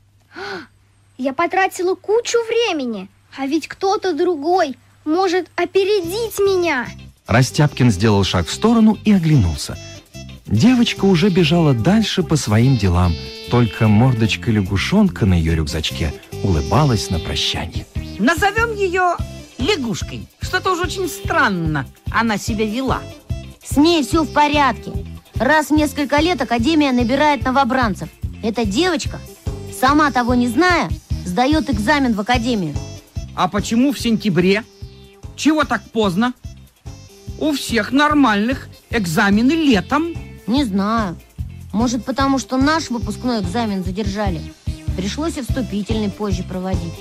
Я потратила кучу времени, а ведь кто-то другой может опередить меня. Растяпкин сделал шаг в сторону и оглянулся. Девочка уже бежала дальше по своим делам, только мордочка лягушонка на ее рюкзачке улыбалась на прощанье. Назовем ее лягушкой. Что-то уж очень странно она себя вела. С ней все в порядке. Раз в несколько лет Академия набирает новобранцев. Эта девочка, сама того не зная, сдает экзамен в Академию. А почему в сентябре? Чего так поздно? У всех нормальных экзамены летом. Не знаю. Может, потому что наш выпускной экзамен задержали. Пришлось и вступительный позже проводить.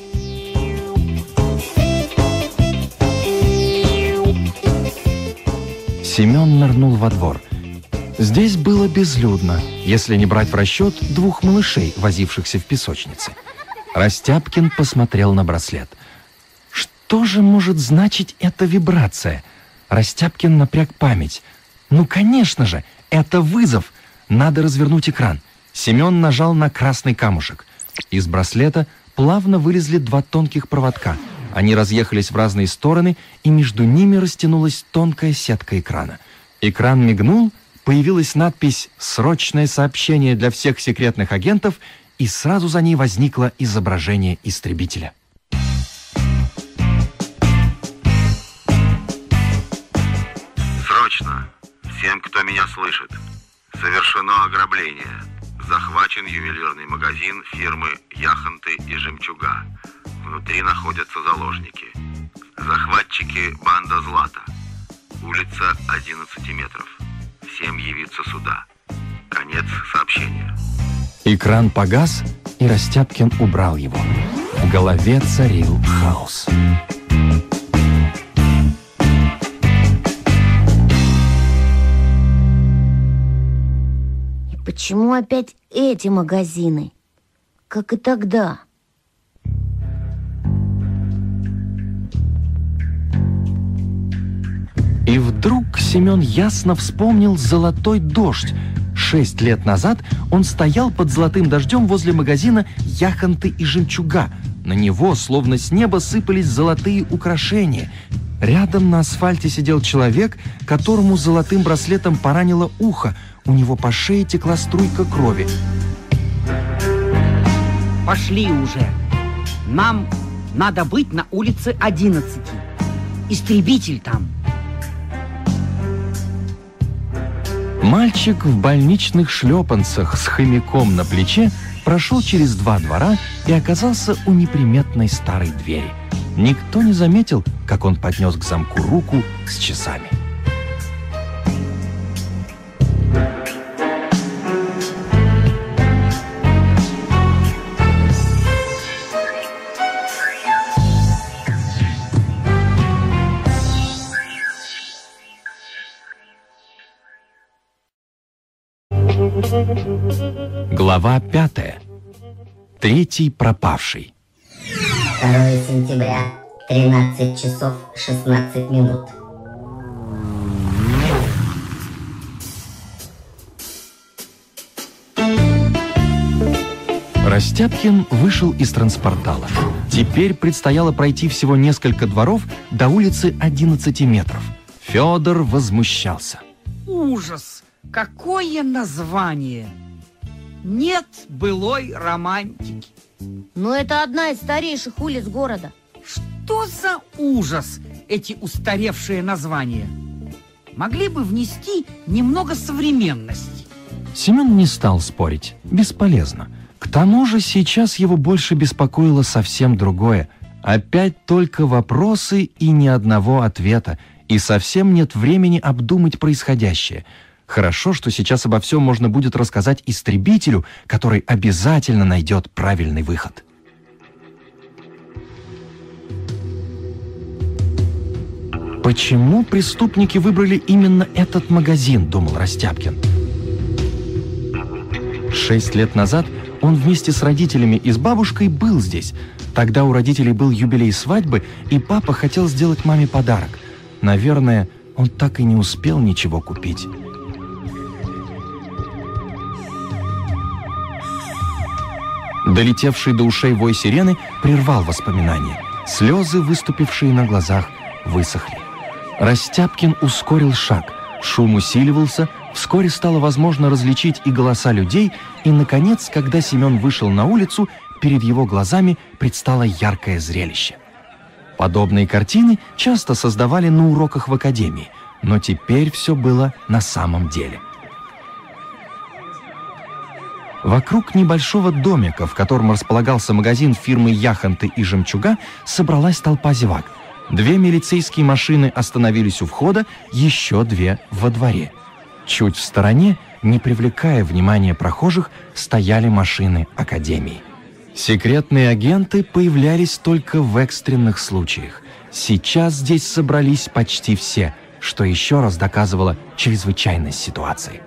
Семен нырнул во двор. Здесь было безлюдно, если не брать в расчет двух малышей, возившихся в песочнице. Растяпкин посмотрел на браслет. Что же может значить эта вибрация? Растяпкин напряг память. Ну, конечно же, это вызов. Надо развернуть экран. Семен нажал на красный камушек. Из браслета плавно вылезли два тонких проводка. Они разъехались в разные стороны, и между ними растянулась тонкая сетка экрана. Экран мигнул, появилась надпись «Срочное сообщение для всех секретных агентов», и сразу за ней возникло изображение истребителя. Срочно! Всем, кто меня слышит. Совершено ограбление. Захвачен ювелирный магазин фирмы «Яхонты и жемчуга». Внутри находятся заложники. Захватчики — банда Злата. Улица одиннадцать метров. Всем явиться сюда. Конец сообщения. Экран погас, и Растяпкин убрал его. В голове царил хаос. И почему опять эти магазины? Как и тогда. И вдруг Семен ясно вспомнил золотой дождь. Шесть лет назад он стоял под золотым дождем возле магазина «Яхонты и жемчуга». На него, словно с неба, сыпались золотые украшения. Рядом на асфальте сидел человек, которому золотым браслетом поранило ухо. У него по шее текла струйка крови. Пошли уже. Нам надо быть на улице одиннадцать. Истребитель там. Мальчик в больничных шлепанцах с хомяком на плече прошел через два двора и оказался у неприметной старой двери. Никто не заметил, как он поднес к замку руку с часами. Глава пятая. Третий пропавший. второе сентября, тринадцать часов шестнадцать минут. Растяпкин вышел из транспортала. Теперь предстояло пройти всего несколько дворов до улицы одиннадцати метров. Федор возмущался. Ужас! Какое название! Нет былой романтики. Но это одна из старейших улиц города. Что за ужас, эти устаревшие названия? Могли бы внести немного современности. Семен не стал спорить. Бесполезно. К тому же сейчас его больше беспокоило совсем другое. Опять только вопросы и ни одного ответа. И совсем нет времени обдумать происходящее. Хорошо, что сейчас обо всем можно будет рассказать истребителю, который обязательно найдет правильный выход. Почему преступники выбрали именно этот магазин, думал Растяпкин. Шесть лет назад он вместе с родителями и с бабушкой был здесь. Тогда у родителей был юбилей свадьбы, и папа хотел сделать маме подарок. Наверное, он так и не успел ничего купить. Долетевший до ушей вой сирены прервал воспоминания. Слезы, выступившие на глазах, высохли. Растяпкин ускорил шаг. Шум усиливался, вскоре стало возможно различить и голоса людей, и, наконец, когда Семен вышел на улицу, перед его глазами предстало яркое зрелище. Подобные картины часто создавали на уроках в академии, но теперь все было на самом деле. Вокруг небольшого домика, в котором располагался магазин фирмы «Яхонты» и «Жемчуга», собралась толпа зевак. Две милицейские машины остановились у входа, еще две во дворе. Чуть в стороне, не привлекая внимания прохожих, стояли машины академии. Секретные агенты появлялись только в экстренных случаях. Сейчас здесь собрались почти все, что еще раз доказывало чрезвычайность ситуации.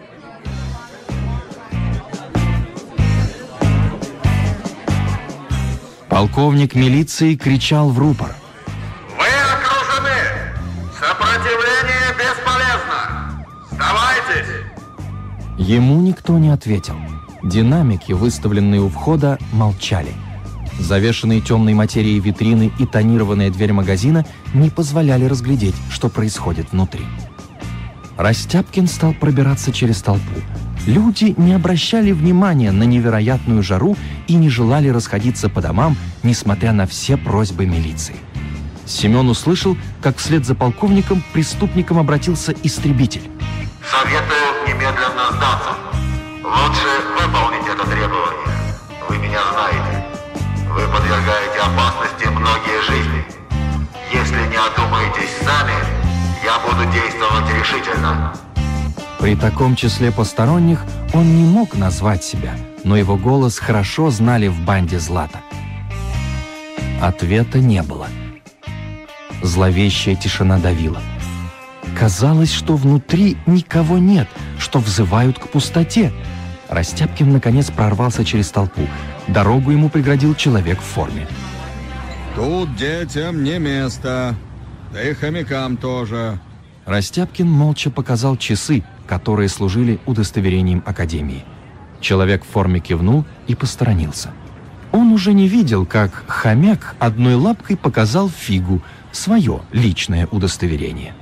Полковник милиции кричал в рупор. Вы окружены! Сопротивление бесполезно! Сдавайтесь! Ему никто не ответил. Динамики, выставленные у входа, молчали. Завешенные темной материей витрины и тонированная дверь магазина не позволяли разглядеть, что происходит внутри. Растяпкин стал пробираться через толпу. Люди не обращали внимания на невероятную жару и не желали расходиться по домам, несмотря на все просьбы милиции. Семен услышал, как вслед за полковником к преступникам обратился истребитель. Советую немедленно сдаться. Лучше выполнить это требование. Вы меня знаете. Вы подвергаете опасности многие жизни. Если не одумаетесь сами, я буду действовать решительно. При таком числе посторонних он не мог назвать себя, но его голос хорошо знали в банде Злата. Ответа не было. Зловещая тишина давила. Казалось, что внутри никого нет, что взывают к пустоте. Растяпкин наконец прорвался через толпу. Дорогу ему преградил человек в форме. Тут детям не место, да и хомякам тоже. Растяпкин молча показал часы, которые служили удостоверением академии. Человек в форме кивнул и посторонился. Он уже не видел, как хомяк одной лапкой показал фигу, свое личное удостоверение.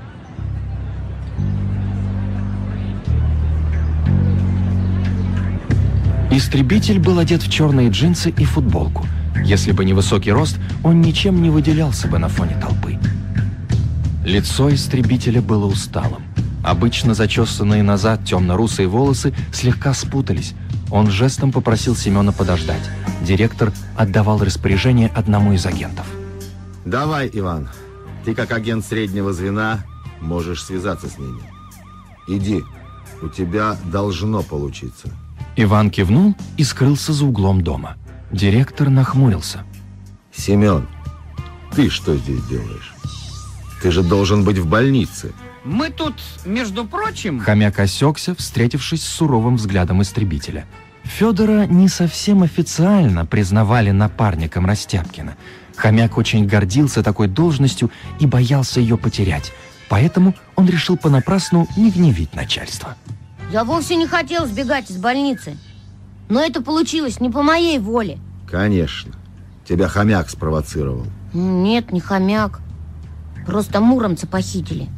Истребитель был одет в черные джинсы и футболку. Если бы не высокий рост, он ничем не выделялся бы на фоне толпы. Лицо истребителя было усталым. Обычно зачесанные назад темно-русые волосы слегка спутались. Он жестом попросил Семена подождать. Директор отдавал распоряжение одному из агентов. Давай, Иван, ты как агент среднего звена можешь связаться с ними. Иди, у тебя должно получиться. Иван кивнул и скрылся за углом дома. Директор нахмурился. Семен, ты что здесь делаешь? Ты же должен быть в больнице. Мы тут, между прочим... Хомяк осекся, встретившись с суровым взглядом истребителя. Федора не совсем официально признавали напарником Растяпкина. Хомяк очень гордился такой должностью и боялся ее потерять. Поэтому он решил понапрасну не гневить начальство. Я вовсе не хотел сбегать из больницы. Но это получилось не по моей воле. Конечно. Тебя хомяк спровоцировал. Нет, не хомяк. Просто муромца похитили.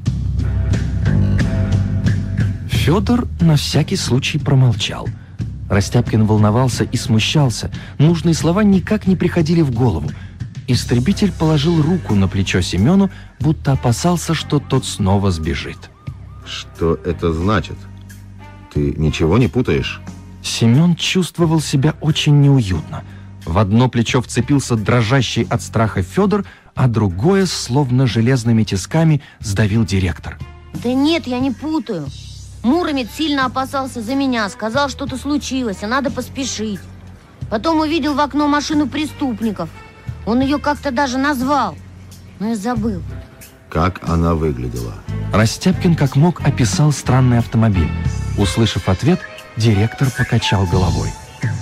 Федор на всякий случай промолчал. Растяпкин волновался и смущался. Нужные слова никак не приходили в голову. Истребитель положил руку на плечо Семену, будто опасался, что тот снова сбежит. Что это значит? Ты ничего не путаешь? Семен чувствовал себя очень неуютно. В одно плечо вцепился дрожащий от страха Федор, а другое, словно железными тисками, сдавил директор. Да нет, я не путаю. Муромец сильно опасался за меня, сказал, что-то случилось, а надо поспешить. Потом увидел в окно машину преступников. Он ее как-то даже назвал, но я забыл. Как она выглядела? Растяпкин как мог описал странный автомобиль. Услышав ответ, директор покачал головой.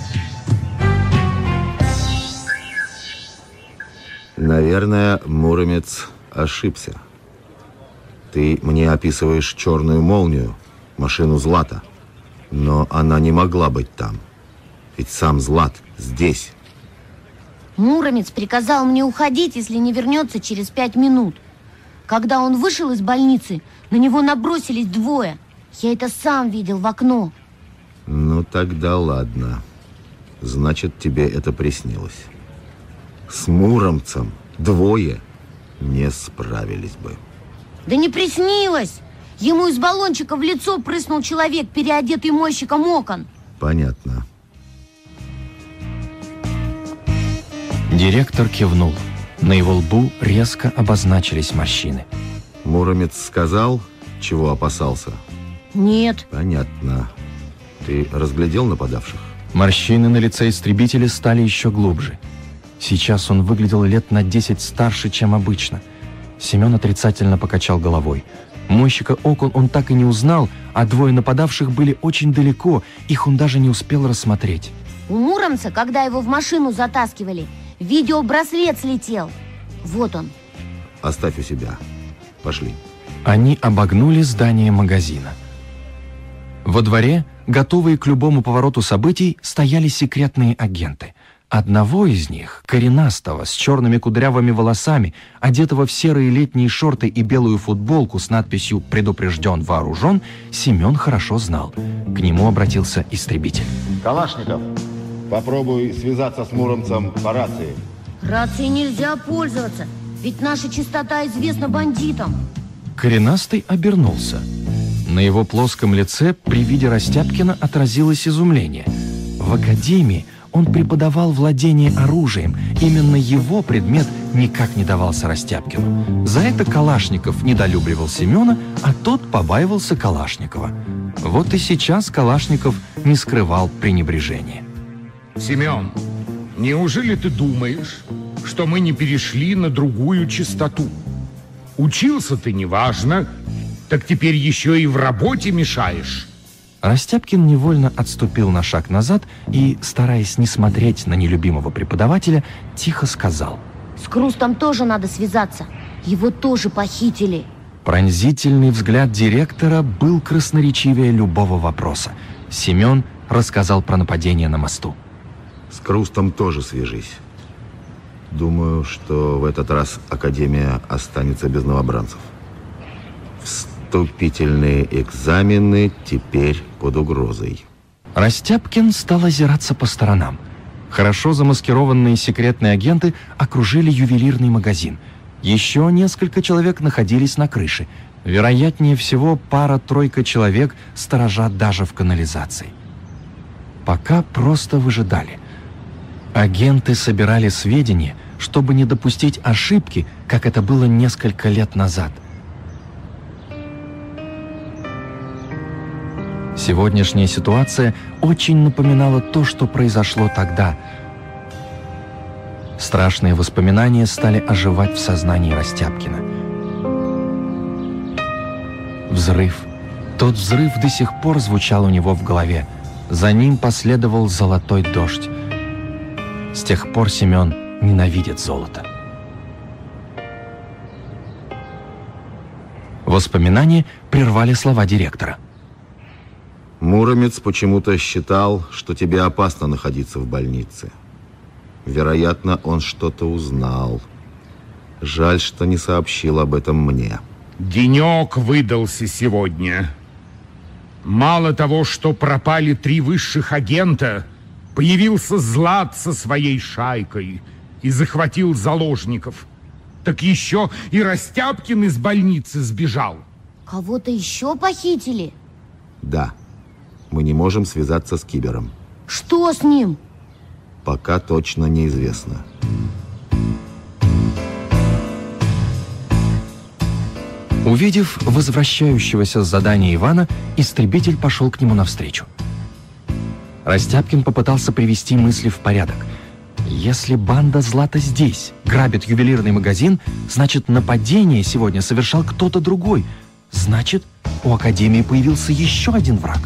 Наверное, Муромец ошибся. Ты мне описываешь черную молнию, машину Злата. Но она не могла быть там. Ведь сам Злат здесь. Муромец приказал мне уходить, если не вернется через пять минут. Когда он вышел из больницы, на него набросились двое. Я это сам видел в окно. Ну тогда ладно. Значит, тебе это приснилось. С Муромцем двое не справились бы. Да не приснилось! Ему из баллончика в лицо прыснул человек, переодетый мойщиком окон. Понятно. Директор кивнул. На его лбу резко обозначились морщины. Муромец сказал, чего опасался? Нет. Понятно. Ты разглядел нападавших? Морщины на лице истребителя стали еще глубже. Сейчас он выглядел лет на десять старше, чем обычно. Семен отрицательно покачал головой. Мойщика окон он так и не узнал, а двое нападавших были очень далеко, их он даже не успел рассмотреть. У Муромца, когда его в машину затаскивали, видеобраслет слетел. Вот он. Оставь у себя. Пошли. Они обогнули здание магазина. Во дворе, готовые к любому повороту событий, стояли секретные агенты. Одного из них, коренастого, с черными кудрявыми волосами, одетого в серые летние шорты и белую футболку с надписью «Предупрежден, вооружен», Семен хорошо знал. К нему обратился истребитель. Калашников, попробуй связаться с Муромцем по рации. Рацией нельзя пользоваться, ведь наша частота известна бандитам. Коренастый обернулся. На его плоском лице при виде Растяпкина отразилось изумление. В академии он преподавал владение оружием. Именно его предмет никак не давался Растяпкину. За это Калашников недолюбливал Семена, а тот побаивался Калашникова. Вот и сейчас Калашников не скрывал пренебрежения. Семен, неужели ты думаешь, что мы не перешли на другую частоту? Учился ты неважно, так теперь еще и в работе мешаешь. Растяпкин невольно отступил на шаг назад и, стараясь не смотреть на нелюбимого преподавателя, тихо сказал: «С Крустом тоже надо связаться. Его тоже похитили». Пронзительный взгляд директора был красноречивее любого вопроса. Семен рассказал про нападение на мосту. С Крустом тоже свяжись. Думаю, что в этот раз Академия останется без новобранцев. Вступительные экзамены теперь под угрозой. Растяпкин стал озираться по сторонам. Хорошо замаскированные секретные агенты окружили ювелирный магазин. Еще несколько человек находились на крыше. Вероятнее всего, пара-тройка человек сторожат даже в канализации. Пока просто выжидали. Агенты собирали сведения, чтобы не допустить ошибки, как это было несколько лет назад. Сегодняшняя ситуация очень напоминала то, что произошло тогда. Страшные воспоминания стали оживать в сознании Растяпкина. Взрыв. Тот взрыв до сих пор звучал у него в голове. За ним последовал золотой дождь. С тех пор Семен ненавидит золото. Воспоминания прервали слова директора. Муромец почему-то считал, что тебе опасно находиться в больнице. Вероятно, он что-то узнал. Жаль, что не сообщил об этом мне. Денек выдался сегодня. Мало того, что пропали три высших агента, появился Злат со своей шайкой и захватил заложников. Так еще и Растяпкин из больницы сбежал. Кого-то еще похитили? Да. Мы не можем связаться с Кибером. Что с ним? Пока точно неизвестно. Увидев возвращающегося с задания Ивана, истребитель пошел к нему навстречу. Растяпкин попытался привести мысли в порядок. Если банда Злата здесь, грабит ювелирный магазин, значит, нападение сегодня совершал кто-то другой. Значит, у Академии появился еще один враг.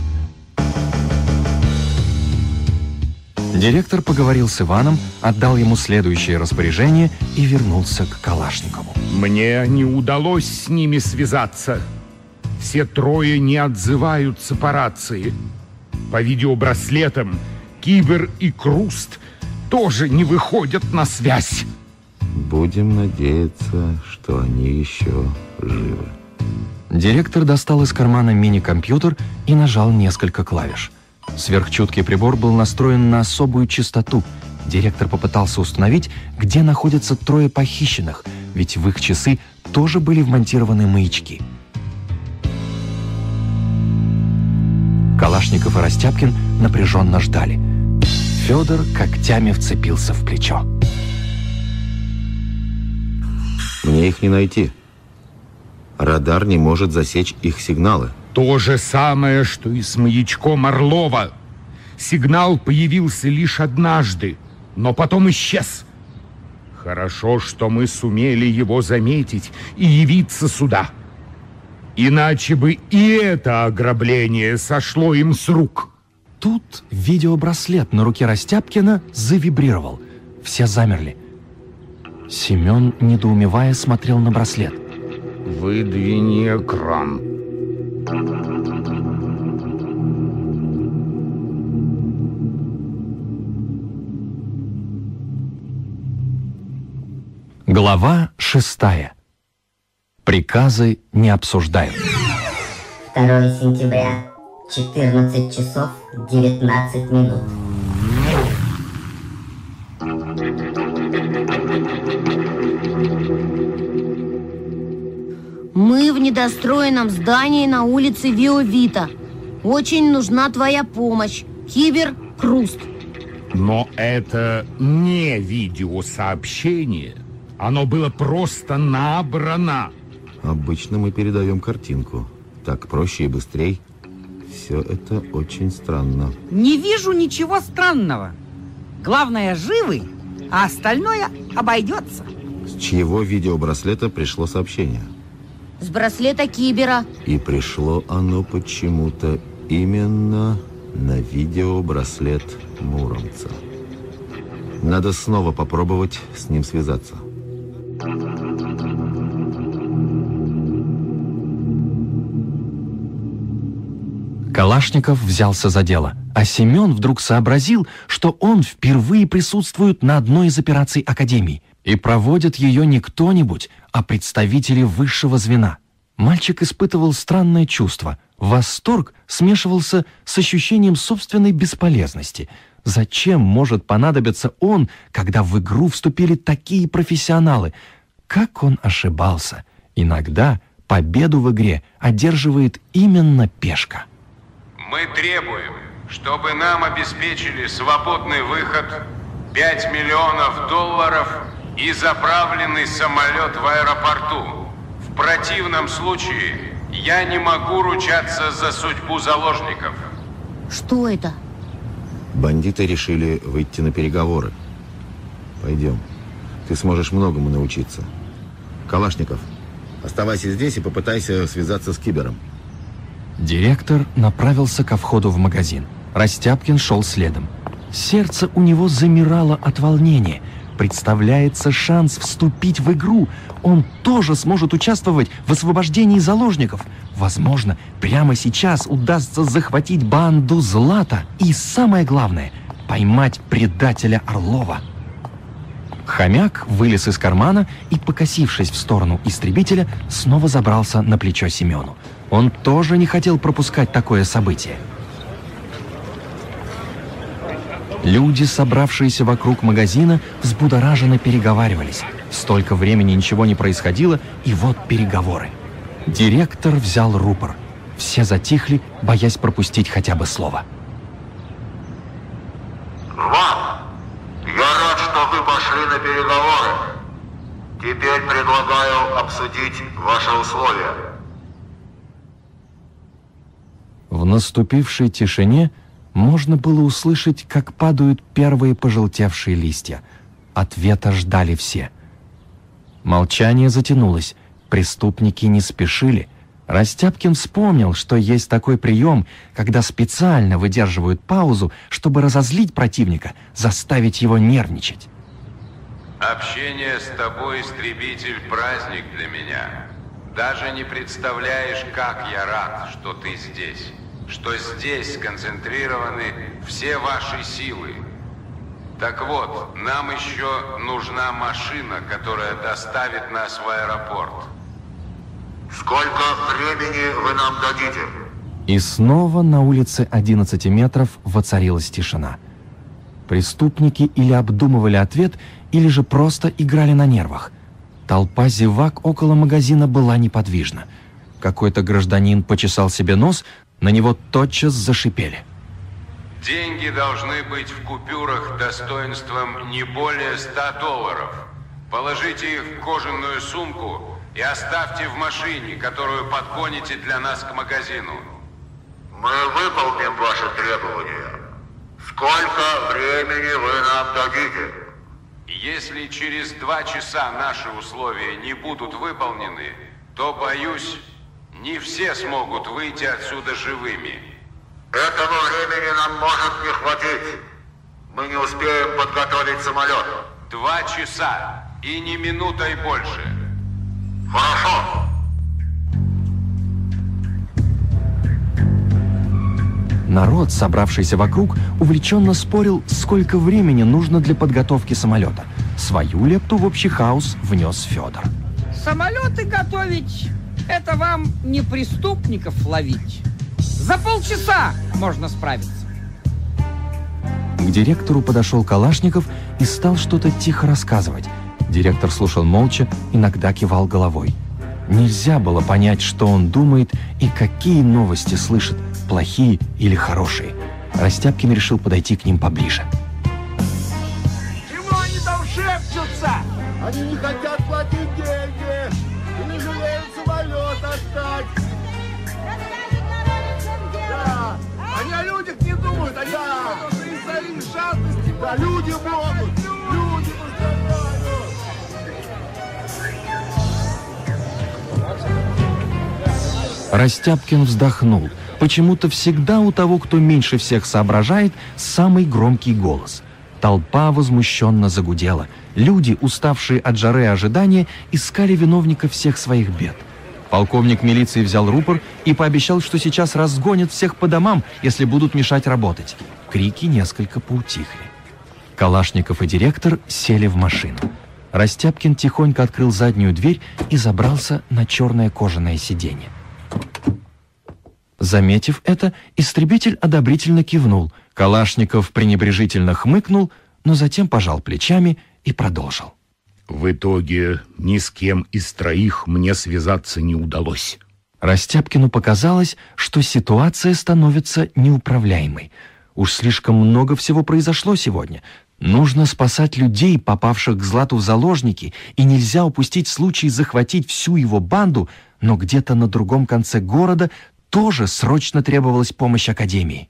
Директор поговорил с Иваном, отдал ему следующее распоряжение и вернулся к Калашникову. Мне не удалось с ними связаться. Все трое не отзываются по рации. По видеобраслетам Кибер и Круст тоже не выходят на связь. Будем надеяться, что они еще живы. Директор достал из кармана мини-компьютер и нажал несколько клавиш. Сверхчуткий прибор был настроен на особую частоту. Директор попытался установить, где находятся трое похищенных, ведь в их часы тоже были вмонтированы маячки. Калашников и Растяпкин напряженно ждали. Федор когтями вцепился в плечо. Мне их не найти. Радар не может засечь их сигналы. То же самое, что и с маячком Орлова. Сигнал появился лишь однажды, но потом исчез. Хорошо, что мы сумели его заметить и явиться сюда. Иначе бы и это ограбление сошло им с рук. Тут видеобраслет на руке Растяпкина завибрировал. Все замерли. Семен, недоумевая, смотрел на браслет. Выдвини экран. Глава шестая. Приказы не обсуждают. второе сентября, четырнадцать часов девятнадцать минут. Мы в недостроенном здании на улице Виовита. Очень нужна твоя помощь. Кибер, Круст. Но это не видеосообщение. Оно было просто набрано. Обычно мы передаем картинку. Так проще и быстрей. Все это очень странно. Не вижу ничего странного. Главное, живы, а остальное обойдется. С чьего видеобраслета пришло сообщение? С браслета Кибера. И пришло оно почему-то именно на видеобраслет Муромца. Надо снова попробовать с ним связаться. Калашников взялся за дело, а Семен вдруг сообразил, что он впервые присутствует на одной из операций Академии, и проводит ее не кто-нибудь, а представители высшего звена. Мальчик испытывал странное чувство. Восторг смешивался с ощущением собственной бесполезности. Зачем может понадобиться он, когда в игру вступили такие профессионалы? Как он ошибался. Иногда победу в игре одерживает именно пешка. Мы требуем, чтобы нам обеспечили свободный выход, пять миллионов долларов и заправленный самолет в аэропорту. В противном случае я не могу ручаться за судьбу заложников. Что это? Бандиты решили выйти на переговоры. Пойдем. Ты сможешь многому научиться. Калашников, оставайся здесь и попытайся связаться с Кибером. Директор направился ко входу в магазин. Растяпкин шел следом. Сердце у него замирало от волнения. Представляется шанс вступить в игру. Он тоже сможет участвовать в освобождении заложников. Возможно, прямо сейчас удастся захватить банду Злата и, самое главное, поймать предателя Орлова. Хомяк вылез из кармана и, покосившись в сторону истребителя, снова забрался на плечо Семену. Он тоже не хотел пропускать такое событие. Люди, собравшиеся вокруг магазина, взбудораженно переговаривались. Столько времени ничего не происходило, и вот переговоры. Директор взял рупор. Все затихли, боясь пропустить хотя бы слово. Вам! Я рад, что вы пошли на переговоры. Теперь предлагаю обсудить ваши условия. В наступившей тишине можно было услышать, как падают первые пожелтевшие листья. Ответа ждали все. Молчание затянулось. Преступники не спешили. Растяпкин вспомнил, что есть такой прием, когда специально выдерживают паузу, чтобы разозлить противника, заставить его нервничать. Общение с тобой, истребитель, праздник для меня. Даже не представляешь, как я рад, что ты здесь. Что здесь сконцентрированы все ваши силы. Так вот, нам еще нужна машина, которая доставит нас в аэропорт. Сколько времени вы нам дадите? И снова на улице одиннадцати метров воцарилась тишина. Преступники или обдумывали ответ, или же просто играли на нервах. Толпа зевак около магазина была неподвижна. Какой-то гражданин почесал себе нос, на него тотчас зашипели. Деньги должны быть в купюрах достоинством не более ста долларов. Положите их в кожаную сумку и оставьте в машине, которую подгоните для нас к магазину. Мы выполним ваши требования. Сколько времени вы нам дадите? Если через два часа наши условия не будут выполнены, то, боюсь, не все смогут выйти отсюда живыми. Этого времени нам может не хватить. Мы не успеем подготовить самолет. Два часа и не минутой больше. Хорошо. Народ, собравшийся вокруг, увлеченно спорил, сколько времени нужно для подготовки самолета. Свою лепту в общий хаос внес Федор. Самолеты готовить — это вам не преступников ловить. За полчаса можно справиться. К директору подошел Калашников и стал что-то тихо рассказывать. Директор слушал молча, иногда кивал головой. Нельзя было понять, что он думает и какие новости слышит, плохие или хорошие. Растяпкин решил подойти к ним поближе. Чего они там шепчутся? Они не хотят платить деньги и не жалеют самолет отдать. Да, они о людях не думают, они да. думают, что из-за их жадности. Да, люди могут, люди пострадают. Растяпкин вздохнул. Почему-то всегда у того, кто меньше всех соображает, самый громкий голос. Толпа возмущенно загудела. Люди, уставшие от жары и ожидания, искали виновника всех своих бед. Полковник милиции взял рупор и пообещал, что сейчас разгонят всех по домам, если будут мешать работать. Крики несколько поутихли. Калашников и директор сели в машину. Растяпкин тихонько открыл заднюю дверь и забрался на черное кожаное сиденье. Заметив это, истребитель одобрительно кивнул. Калашников пренебрежительно хмыкнул, но затем пожал плечами и продолжил. В итоге ни с кем из троих мне связаться не удалось. Растяпкину показалось, что ситуация становится неуправляемой. Уж слишком много всего произошло сегодня. Нужно спасать людей, попавших к Злату в заложники, и нельзя упустить случай захватить всю его банду, но где-то на другом конце города тоже срочно требовалась помощь Академии.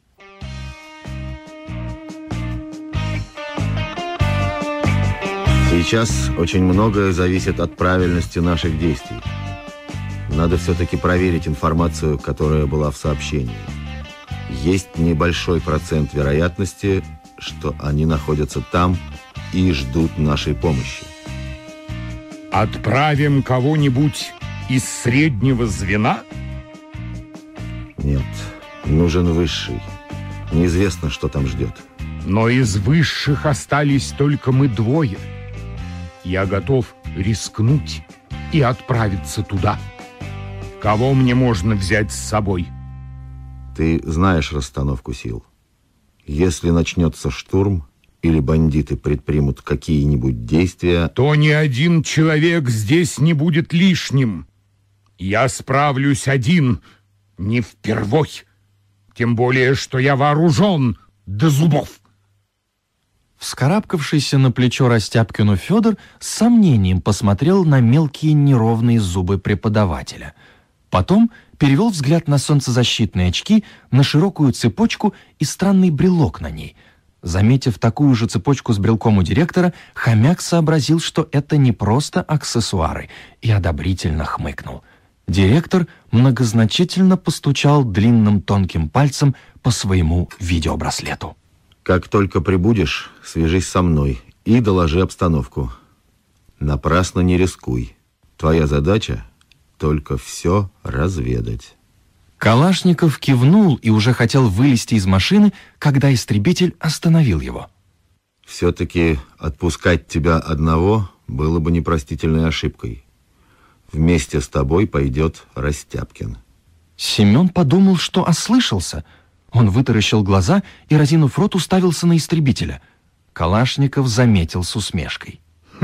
Сейчас очень многое зависит от правильности наших действий. Надо все-таки проверить информацию, которая была в сообщении. Есть небольшой процент вероятности, что они находятся там и ждут нашей помощи. Отправим кого-нибудь из среднего звена? Нет, нужен высший. Неизвестно, что там ждет. Но из высших остались только мы двое. Я готов рискнуть и отправиться туда. Кого мне можно взять с собой? Ты знаешь расстановку сил. Если начнется штурм или бандиты предпримут какие-нибудь действия, то ни один человек здесь не будет лишним. Я справлюсь один, не впервой. Тем более, что я вооружен до зубов. Вскарабкавшийся на плечо Растяпкину Федор с сомнением посмотрел на мелкие неровные зубы преподавателя. Потом перевел взгляд на солнцезащитные очки, на широкую цепочку и странный брелок на ней. Заметив такую же цепочку с брелком у директора, хомяк сообразил, что это не просто аксессуары, и одобрительно хмыкнул. Директор многозначительно постучал длинным тонким пальцем по своему видеобраслету. Как только прибудешь, свяжись со мной и доложи обстановку. Напрасно не рискуй. Твоя задача — только все разведать. Калашников кивнул и уже хотел вылезти из машины, когда истребитель остановил его. Все-таки отпускать тебя одного было бы непростительной ошибкой. Вместе с тобой пойдет Растяпкин. Семен подумал, что ослышался. Он вытаращил глаза и, разинув рот, уставился на истребителя. Калашников заметил с усмешкой.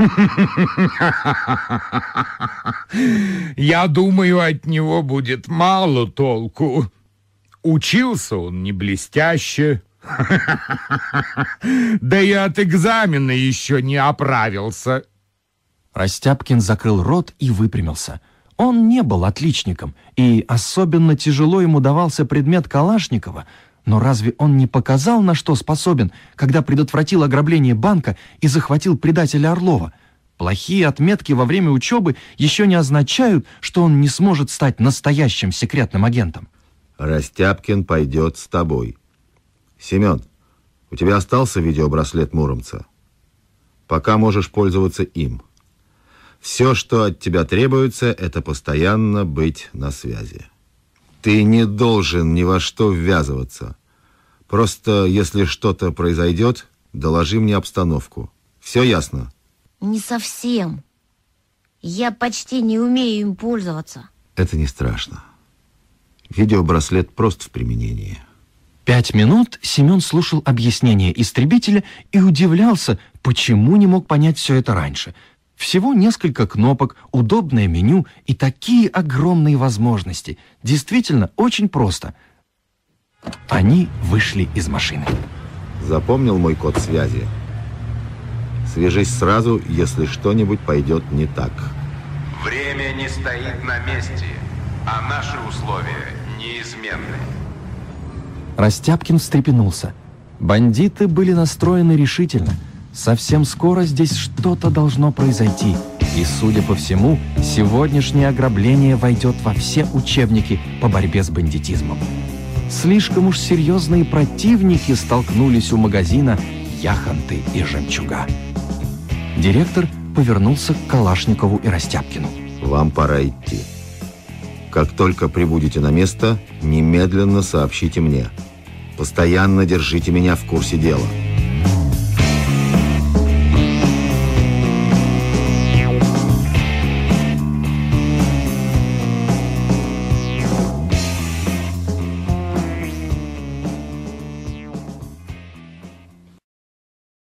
Я думаю, от него будет мало толку. Учился он не блестяще. Да и от экзамена еще не оправился. Растяпкин закрыл рот и выпрямился. Он не был отличником, и особенно тяжело ему давался предмет Калашникова. Но разве он не показал, на что способен, когда предотвратил ограбление банка и захватил предателя Орлова? Плохие отметки во время учебы еще не означают, что он не сможет стать настоящим секретным агентом. Растяпкин пойдет с тобой. Семен, у тебя остался видеобраслет Муромца? Пока можешь пользоваться им. Все, что от тебя требуется, это постоянно быть на связи. Ты не должен ни во что ввязываться. Просто, если что-то произойдет, доложи мне обстановку. Все ясно? Не совсем. Я почти не умею им пользоваться. Это не страшно. Видеобраслет прост в применении. Пять минут Семен слушал объяснения истребителя и удивлялся, почему не мог понять все это раньше. Всего несколько кнопок, удобное меню и такие огромные возможности. Действительно, очень просто. Они вышли из машины. Запомнил мой код связи? Свяжись сразу, если что-нибудь пойдет не так. Время не стоит на месте, а наши условия неизменны. Растяпкин встрепенулся. Бандиты были настроены решительно. Совсем скоро здесь что-то должно произойти. И, судя по всему, сегодняшнее ограбление войдет во все учебники по борьбе с бандитизмом. Слишком уж серьезные противники столкнулись у магазина «Яхонты и жемчуга». Директор повернулся к Калашникову и Растяпкину. Вам пора идти. Как только прибудете на место, немедленно сообщите мне. Постоянно держите меня в курсе дела.